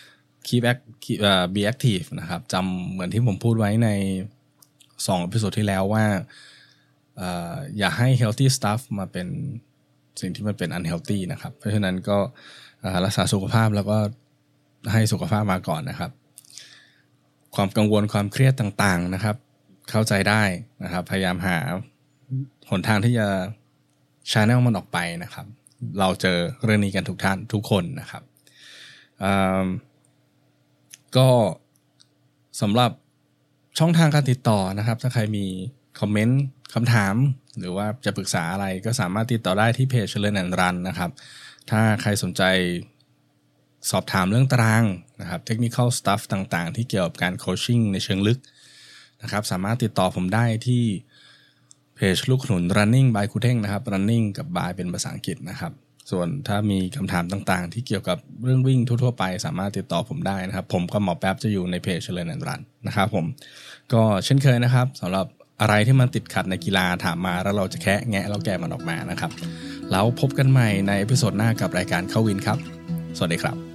be active นะครับจำเหมือนที่ผมพูดไว้ใน2 อีพิโซดที่แล้วว่าอย่าให้ healthy stuff มาเป็นสิ่งที่มันเป็น unhealthy นะครับเพราะฉะนั้นก็รักษาสุขภาพแล้วก็ให้สุขภาพมาก่อนนะครับความกังวลความเครียดต่างๆนะครับเข้าใจได้นะครับพยายามหาหนทางที่จะ channel มันออกไปนะครับเราเจอเรื่องนี้กันทุกท่านทุกคนนะครับก็สำหรับช่องทางการติดต่อนะครับถ้าใครมีคอมเมนต์คำถามหรือว่าจะปรึกษาอะไรก็สามารถติดต่อได้ที่เพจ Learn and Run นะครับถ้าใครสนใจสอบถามเรื่องตารางนะครับ technical stuff ต่างๆที่เกี่ยวกับการโคชชิ่งในเชิงลึกนะครับสามารถติดต่อผมได้ที่เพจลูกขนุน running by ครูเท่งนะครับ running กับ by เป็นภาษาอังกฤษนะครับส่วนถ้ามีคำถามต่างๆที่เกี่ยวกับเรื่องวิ่งทั่วๆไปสามารถติดต่อผมได้นะครับผมกับหมอแป๊บจะอยู่ในเพจLearn and Runนะครับผมก็เช่นเคยนะครับสำหรับอะไรที่มันติดขัดในกีฬาถามมาแล้วเราจะแคะแงะแล้วแก้มันออกมานะครับแล้วพบกันใหม่ในเอพิโซดหน้ากับรายการเข้าวินครับสวัสดีครับ